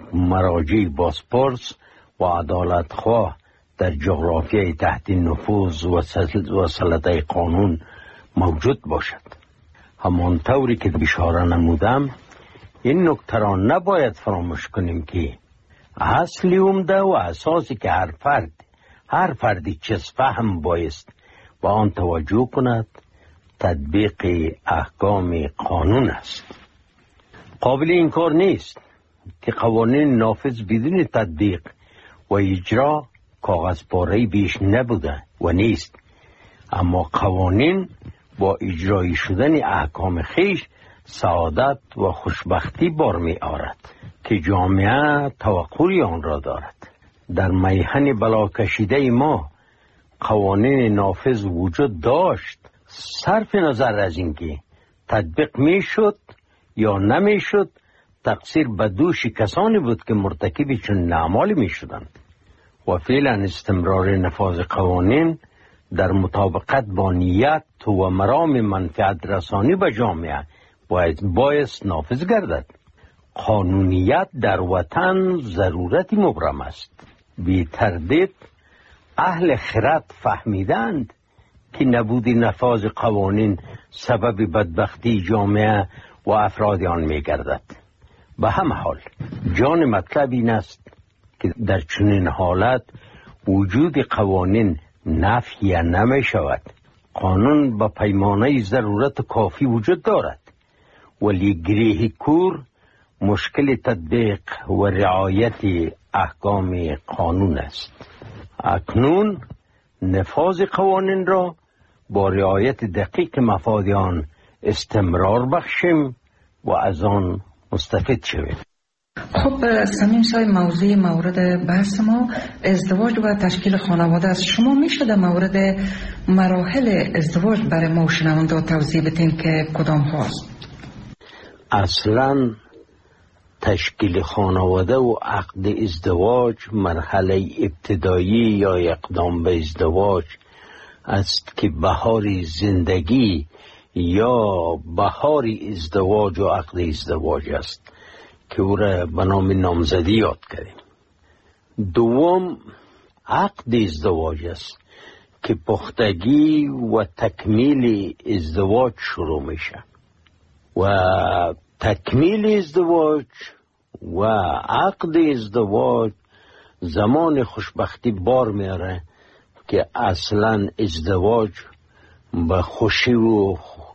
مراجع بازپرس و عدالتخواه در جغرافیای تحت نفوذ و سلطه قانون موجود باشد. همان طوری که اشاره نمودم، این نکته را نباید فراموش کنیم که اصلی عمده و اساسی که هر فردی چیز فهم بایست و آن توجه کند تطبیق احکام قانون است. قابل انکار نیست که قوانین نافذ بدون تطبیق و اجرا کاغذ پاره‌ای بیش نبوده و نیست، اما قوانین با اجرایی شدن احکام خیش سعادت و خوشبختی بار می آورد که جامعه توقعی آن را دارد. در میهن بلا کشیده ما قوانین نافذ وجود داشت، صرف نظر از اینکه تطبیق می شد یا نمی شد، تقصیر به دوش کسانی بود که مرتکب چون اعمال می شدند. و فعلا استمرار نفاذ قوانین در مطابقت با نیت و مرام منفعت رسانی به جامعه بایست نافذ گردد. قانونیت در وطن ضرورتی مبرم است. بی تردید اهل خرد فهمیدند که نبود نفاذ قوانین سبب بدبختی جامعه و افراد آن می گردد. به همه حال جان مطلب این است که در چنین حالت وجود قوانین نفی نمی شود. قانون با پیمانه ضرورت کافی وجود دارد، ولی گریه کور مشکل تطبیق و رعایت احکام قانون است. اکنون نفاذ قوانین را با رعایت دقیق مفاد آن استمرار بخشیم و از آن مستفید شویم. خب سمیم صاحب، موضوع مورد بحث ما ازدواج و تشکیل خانواده است. شما میشه در مورد مراحل ازدواج برای ما شنونده توضیح بدین که کدام هاست؟ اصلا تشکیل خانواده و عقد ازدواج مرحله ابتدایی یا اقدام به ازدواج است که بهار زندگی یا بهار ازدواج و عقد ازدواج است که او را به نام نامزدی یاد کردیم. دوم عقد ازدواج است که پختگی و تکمیل ازدواج شروع میشه و تکمیل ازدواج و عقد ازدواج زمان خوشبختی بار میاره که اصلا ازدواج به خوشی و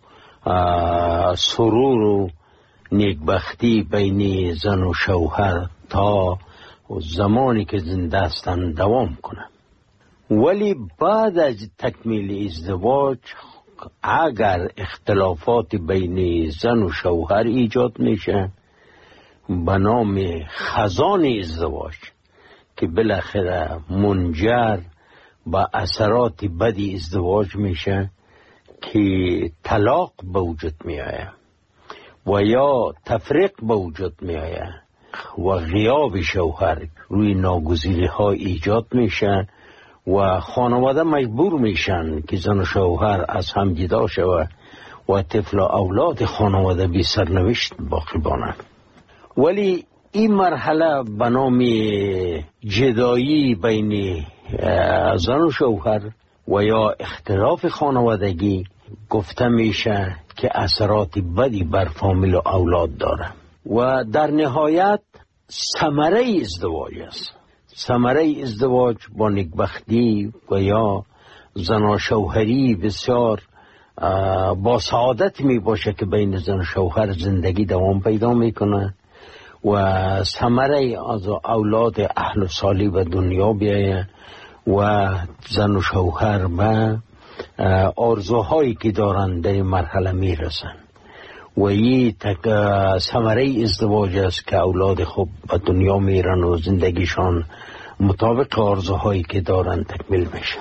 سرور و نیکبختی بین زن و شوهر تا زمانی که زنده هستند دوام کنه. ولی بعد از تکمیل ازدواج اگر اختلافات بین زن و شوهر ایجاد میشه به نام خزان ازدواج که بالاخره منجر به اثرات بدی ازدواج میشه که طلاق به وجود میآید و یا تفریق به وجود میآید و غیاب شوهر روی ناگزیری ها ایجاد میشه و خانواده مجبور میشن که زن و شوهر از هم جدا شود و طفل و اولاد خانواده بی سرنوشت باقی مانند. ولی این مرحله به نام جدایی بین زن و شوهر و یا اختلاف خانوادگی گفته میشه که اثرات بدی بر فامیل و اولاد داره و در نهایت ثمره ازدواج است. ثمره ازدواج با نیکبختی و یا زن و شوهری بسیار با سعادت می باشه که بین زن و شوهر زندگی دوام پیدا میکنه و ثمره از اولاد اهل صالح به دنیا بیایه و زن و شوهر به آرزوهایی که دارن در این مرحله میرسن و این ثمره ازدواج است که اولاد خوب به دنیا میرن و زندگیشان مطابق آرزوهایی که دارن تکمیل میشه.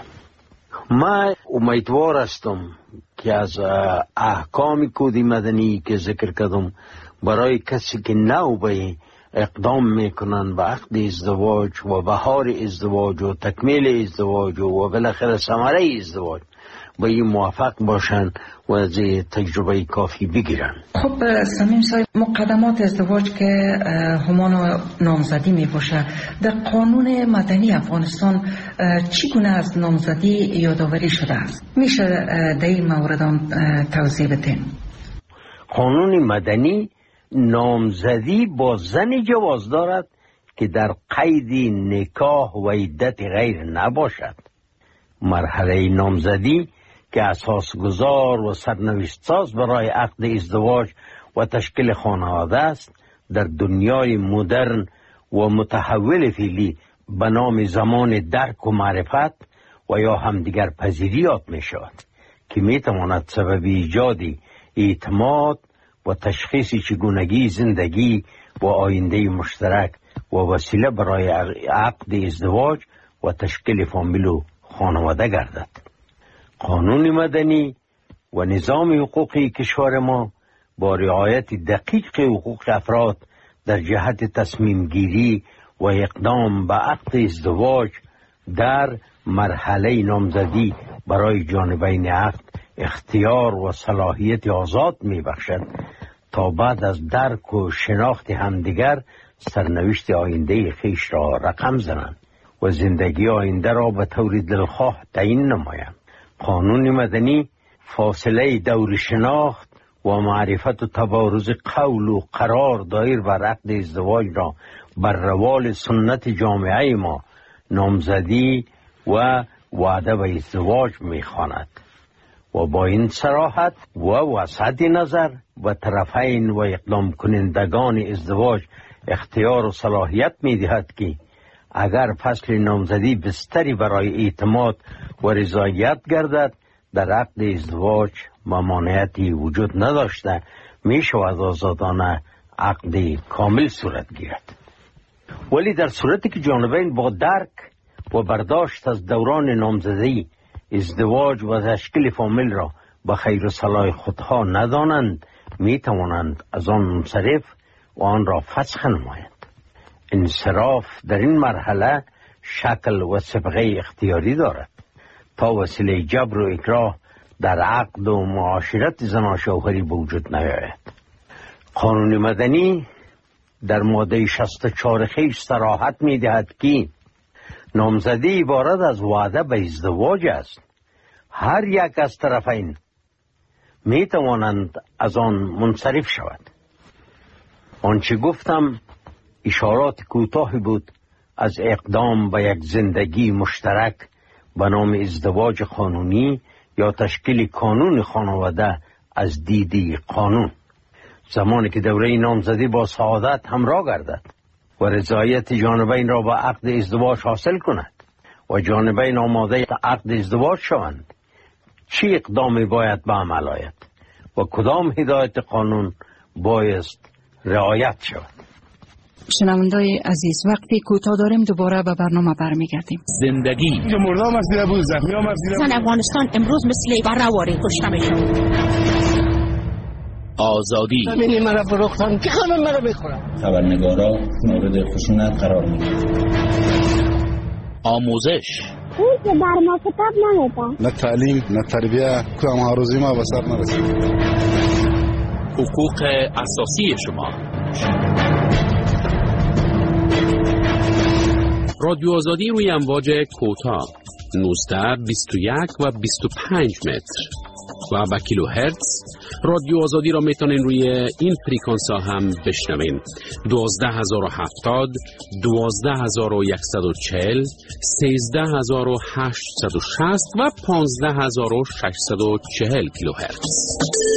من امیدوار هستم که از احکام کد مدنی که ذکر کردم برای کسی که نو به اقدام میکنن به عقد ازدواج و بهار ازدواج و تکمیل ازدواج و بالاخره ثمره ازدواج با این موافق باشن و از تجربه کافی بگیرن. خب صمیم صاحب، مقدمات ازدواج که همان و نامزدی می باشه، در قانون مدنی افغانستان چگونه از نامزدی یادآوری شده است؟ میشه در این مورد توضیح بدین؟ قانون مدنی نامزدی با زنی جواز دارد که در قید نکاح و عدت غیر نباشد. مرحله نامزدی که اساس گذار و سرنوشت ساز برای عقد ازدواج و تشکیل خانواده است، در دنیای مدرن و متحول فعلی به نام زمان درک و معرفت و یا همدیگر پذیری یاد می شود که می تواند سبب ایجاد اعتماد و تشخیص چگونگی زندگی و آینده مشترک و وسیله برای عقد ازدواج و تشکیل فامیل و خانواده گردد. قانون مدنی و نظام حقوقی کشور ما با رعایت دقیق حقوق افراد در جهت تصمیم گیری و اقدام به عقد ازدواج در مرحله نامزدی برای جانبین عقد اختیار و صلاحیت آزاد می بخشد تا بعد از درک و شناخت همدیگر سرنوشت آینده خویش را رقم زنند و زندگی آینده را به طور دلخواه تعیین نمایند. قانون مدنی فاصله دور شناخت و معرفت و تبارز قول و قرار دایر بر عقد ازدواج را بر روال سنت جامعه ما نامزدی و وعده به ازدواج می‌خواند و با این صراحت و وسعت نظر و طرفین و اقدام کنندگان ازدواج اختیار و صلاحیت می‌دهد که اگر فصل نامزدی بستری برای اعتماد و رضایت گردد، در عقد ازدواج ممانعتی وجود نداشته می شود آزادانه عقد کامل صورت گیرد. ولی در صورتی که جانبین با درک و برداشت از دوران نامزدی ازدواج و تشکیل فامیل را به خیر و صلاح خودها ندانند، می توانند از آن منصرف و آن را فسخ نمایند. انصراف در این مرحله شکل و سابقه اختیاری دارد تا وسیله جبر و اکراه در عقد و معاشرت زن و شوهری به وجود نیاید. قانون مدنی در ماده 64 خویش صراحت می دهد که نامزدی عبارت از وعده به ازدواج است. هر یک از طرفین می توانند از آن منصرف شود. آنچه گفتم اشارات کوتاهی بود از اقدام به یک زندگی مشترک به نام ازدواج قانونی یا تشکیل کانون خانواده از دیدی قانون. زمانی که دوره نامزدی با سعادت همراه گردد و رضایت جانبین را به عقد ازدواج حاصل کند و جانبین آماده عقد ازدواج شوند، چه اقدامی باید به عمل آید و کدام هدایت قانون بایست رعایت شود؟ شنوندای عزیز، وقتی کوتاه داریم دوباره به برنامه برمیگردیم. زندگی مردم از دیده بود، زخمی هم از دیده بود. زن افغانستان امروز مثل برواری کشته میشود. آزادی همینی مرا فروختن که همه مرا بخورن. خبرنگارا مورد خشونت قرار میگیرند. آموزش اون که در ما کتاب نمیدن، نه تعلیم نه تربیه، کدام آرزوی ما به سر نرسید. حقوق اساسی شما. رادیو آزادی روی امواج کوتاه 19، 21 و 25 متر و به کیلو هرتز. رادیو آزادی را میتونین روی این فریکانس ها هم بشنوین: 12070، 12140، 13860 و 15640 کیلو هرتز.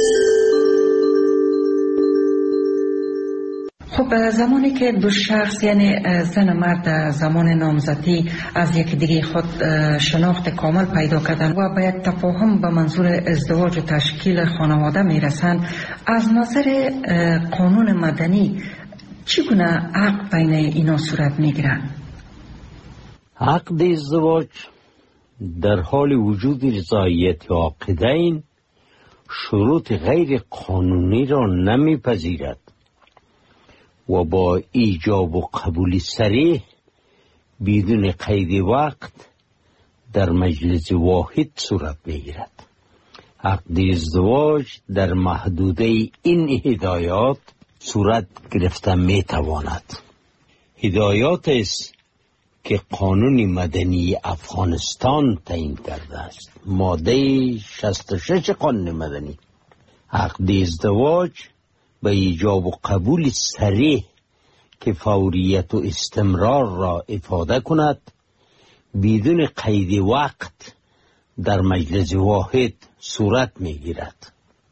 خب زمانی که دو شخص یعنی زن و مرد زمان نامزدی از یک دیگه خود شناخت کامل پیدا کردن و باید تفاهم به منظور ازدواج و تشکیل خانواده میرسن، از نظر قانون مدنی چگونه عقد بین اینا صورت میگیرن؟ عقد ازدواج در حال وجود رضایت عاقدین شروط غیر قانونی را نمیپذیرد و با ایجاب و قبول صریح بدون قید وقت در مجلس واحد صورت میگیرد. عقد ازدواج در محدوده این هدایات صورت گرفته میتواند. هدایات است که قانون مدنی افغانستان تعیین کرده است. ماده 66 قانون مدنی: عقد ازدواج به ایجاب و قبول صریح که فوریت و استمرار را افاده کند، بدون قید وقت در مجلس واحد صورت میگیرد.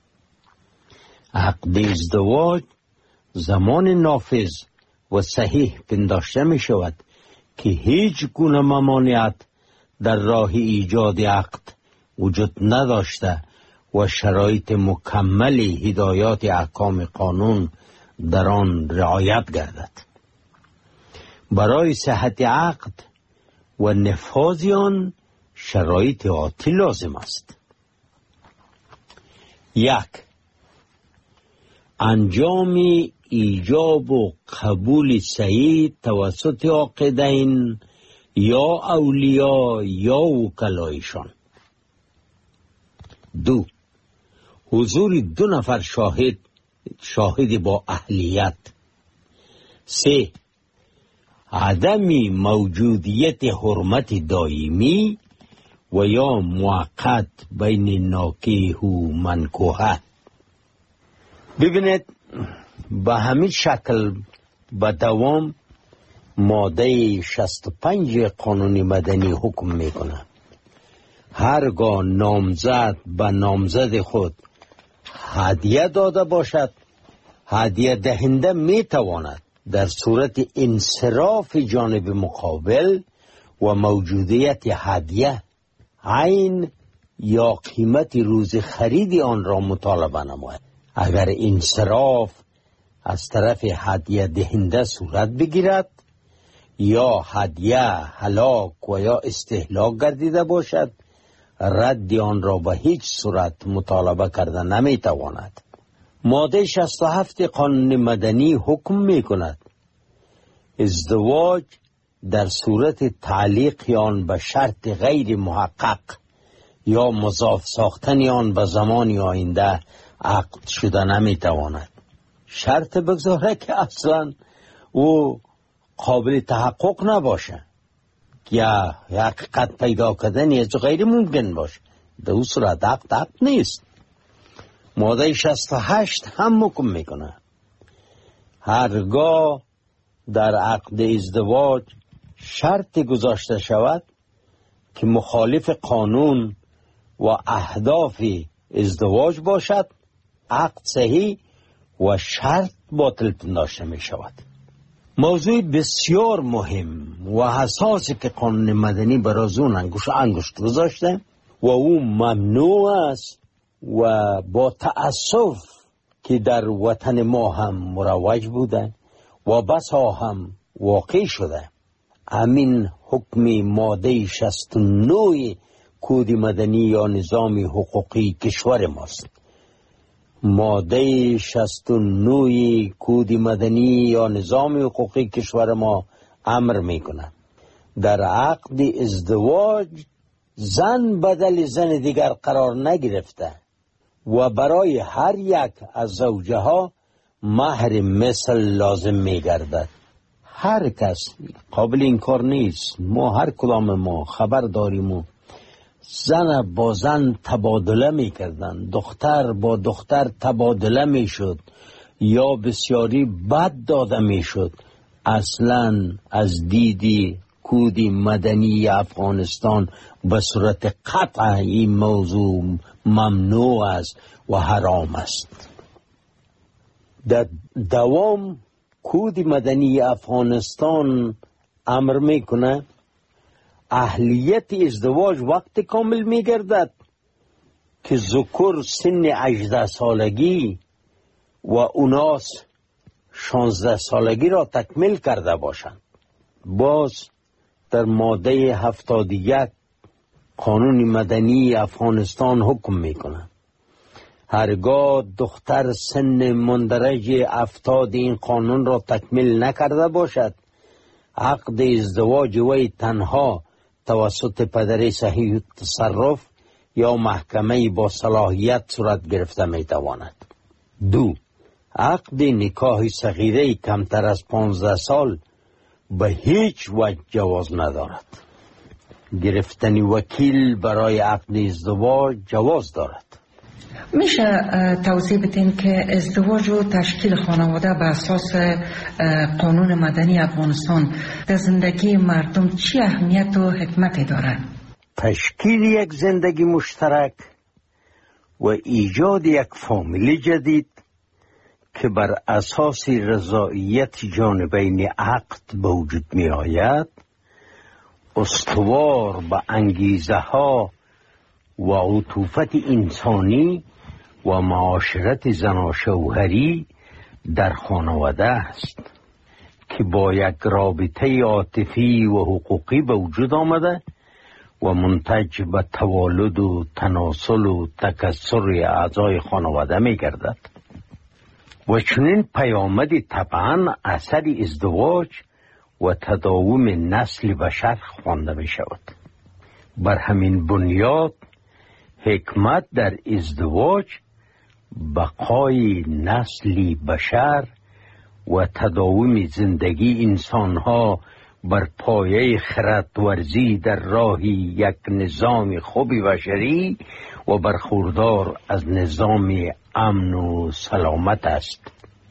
عقد ازدواج زمان نافذ و صحیح پنداشته می شود که هیچ گونه ممانعت در راه ایجاد عقد وجود نداشته و شرایط مکمل هدایات احکام قانون در آن رعایت گردد. برای صحت عقد و نفاذ آن شرایط آتی لازم است: 1. انجام ایجاب و قبول صحیح توسط عاقدین یا اولیاء یا وکلایشان. 2. حضور 2 نفر شاهد با اهلیت. 3. عدم موجودیت حرمت دائمی و یا موقت بین ناکح و منکوحه. ببینید، به همین شکل به دوام ماده 65 قانون مدنی حکم میکنه: هرگاه نامزد به نامزد خود هدیه داده باشد، هدیه دهنده میتواند در صورت انصراف جانب مقابل و موجودیت هدیه عین یا قیمت روز خرید آن را مطالبه نماید. اگر انصراف از طرف هدیه دهنده صورت بگیرد یا هدیه هلاک و یا استهلاک گردیده باشد، رد آن را به هیچ صورت مطالبه کرده نمیتواند. ماده 67 قانون مدنی حکم میکند ازدواج در صورت تعلیق آن به شرط غیر محقق یا مضاف ساختن آن به زمان آینده عقد شده نمیتواند. شرط بگذاره که اصلا او قابل تحقق نباشه یا حقیقت پیدا کردن از غیر ممکن باشه، در اون صورت عقد نیست. ماده 68 هم حکم میکنه هرگاه در عقد ازدواج شرط گذاشته شود که مخالف قانون و اهداف ازدواج باشد، عقد صحیح و شرط باطل پنداشته می شود. موضوع بسیار مهم و حساسی که قانون مدنی برای اون انگشت گذاشته و او ممنوع است و با تأسف که در وطن ما هم مروج بوده و بسا هم واقع شده. همین حکم ماده 69 کد مدنی یا نظام حقوقی کشور ماست. ماده 69 کد مدنی یا نظام حقوقی کشور ما امر میکنه در عقد ازدواج زن بدل زن دیگر قرار نگرفته و برای هر یک از زوجه ها مهر مثل لازم میگردد. هر کس قابل این کار نیست. ما هر کدام ما خبر داریم و زن با زن تبادله می کردن، دختر با دختر تبادله می شد یا بسیاری بد داده می شد. اصلا از دیدی کودی مدنی افغانستان به صورت قطع این موضوع ممنوع است و حرام است. در دوام کودی مدنی افغانستان امر میکنه اهلیت ازدواج وقت کامل میگردد که ذکر سن 18 سالگی و اوناس 16 سالگی را تکمیل کرده باشند. باز در ماده 71 قانون مدنی افغانستان حکم میکنه هرگاه دختر سن مندرج 70 این قانون را تکمیل نکرده باشد، عقد ازدواج وی تنها توسط پدر صحیح تصرف یا محکمه با صلاحیت صورت گرفته میتواند. 2. عقد نکاح صغیره کمتر از 15 سال به هیچ وجه جواز ندارد. گرفتن وکیل برای عقد ازدواج جواز دارد. میشه توضیح بدین که ازدواج و تشکیل خانواده به اساس قانون مدنی افغانستان در زندگی مردم چی اهمیت و حکمتی داره؟ تشکیل یک زندگی مشترک و ایجاد یک فامیل جدید که بر اساس رضایت جانبین عقد به وجود می آید، استوار به انگیزه ها و عطوفت انسانی و معاشرت زناشوهری در خانواده است که با یک رابطه عاطفی و حقوقی به وجود آمده و منتج به توالد و تناسل و تکثر اعضای خانواده می گردد و چنین پیامدی طبعا اثر ازدواج و تداوم نسل بشر خوانده می شود. بر همین بنیاد حکمت در ازدواج بقای نسل بشر و تداوم زندگی انسانها بر پایه خردورزی در راه یک نظام خوب بشری و برخوردار از نظام امن و سلامت است.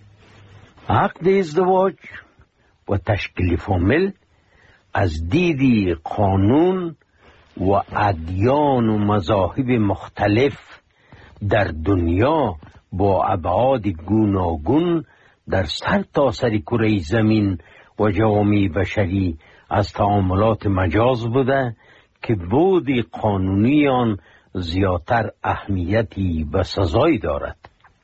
عقد ازدواج و تشکیل فامیل از دید قانون و ادیان و مذاهب مختلف در دنیا با ابعاد گوناگون در سر تا سر کره زمین و جوامع بشری از تعاملات مجاز بوده که بود قانونی آن زیادتر اهمیتی و سزایی دارد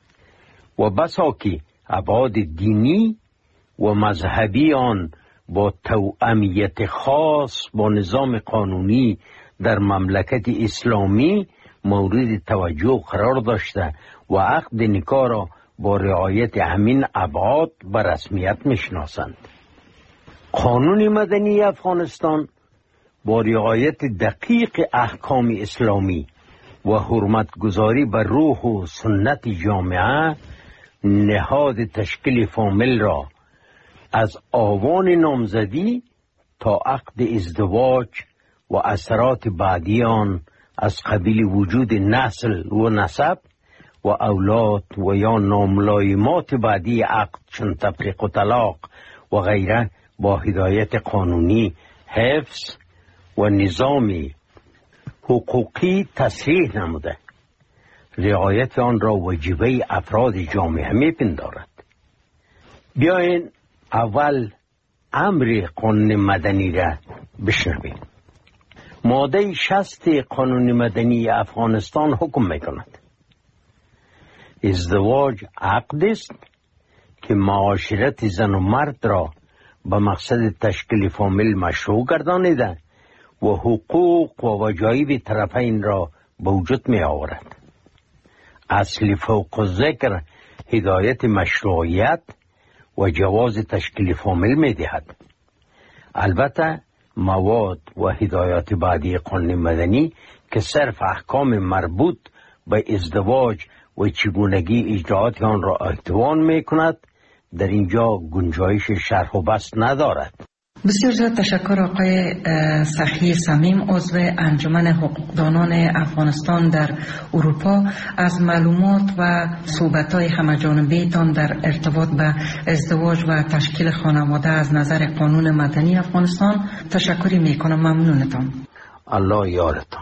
و بسا که ابعاد دینی و مذهبی آن با توأمیت خاص با نظام قانونی در مملکت اسلامی مورد توجه قرار داشته و عقد نکاح را با رعایت همین ابعاد به رسمیت میشناسند. قانون مدنی افغانستان با رعایت دقیق احکام اسلامی و حرمت گذاری بر روح و سنت جامعه نهاد تشکیل فامیل را از آوان نامزدی تا عقد ازدواج و اثرات بعدی آن از قبیل وجود نسل و نسب و اولاد و یا ناملایمات بعدی عقد چون تفریق و طلاق و غیره با هدایت قانونی حفظ و نظامی حقوقی تصریح نموده. رعایت آن را واجبه افراد جامعه میپندارد. بیاین اول امر قانون مدنی را بشنویم. ماده 60 قانون مدنی افغانستان حکم میکند ازدواج عقد است که معاشرت زن و مرد را به مقصد تشکیل فامیل مشروع گردانیده و حقوق و وجایب طرفین را به وجود می آورد. اصل فوق ذکر هدایت مشروعیت و جواز تشکیل فامیل می دهد. البته مواد و هدایات بعدی قانون مدنی که صرف احکام مربوط به ازدواج و چگونگی اجراعات آن را احتوان می کند در اینجا گنجایش شرح و بسط ندارد. بسیار زیاد تشکر آقای سخی صمیم، عضو انجمن حقوقدانان افغانستان در اروپا، از معلومات و صحبت‌های همه‌جانبه تان در ارتباط به ازدواج و تشکیل خانواده از نظر قانون مدنی افغانستان. تشکری میکنم. ممنونتان. الله یارتان.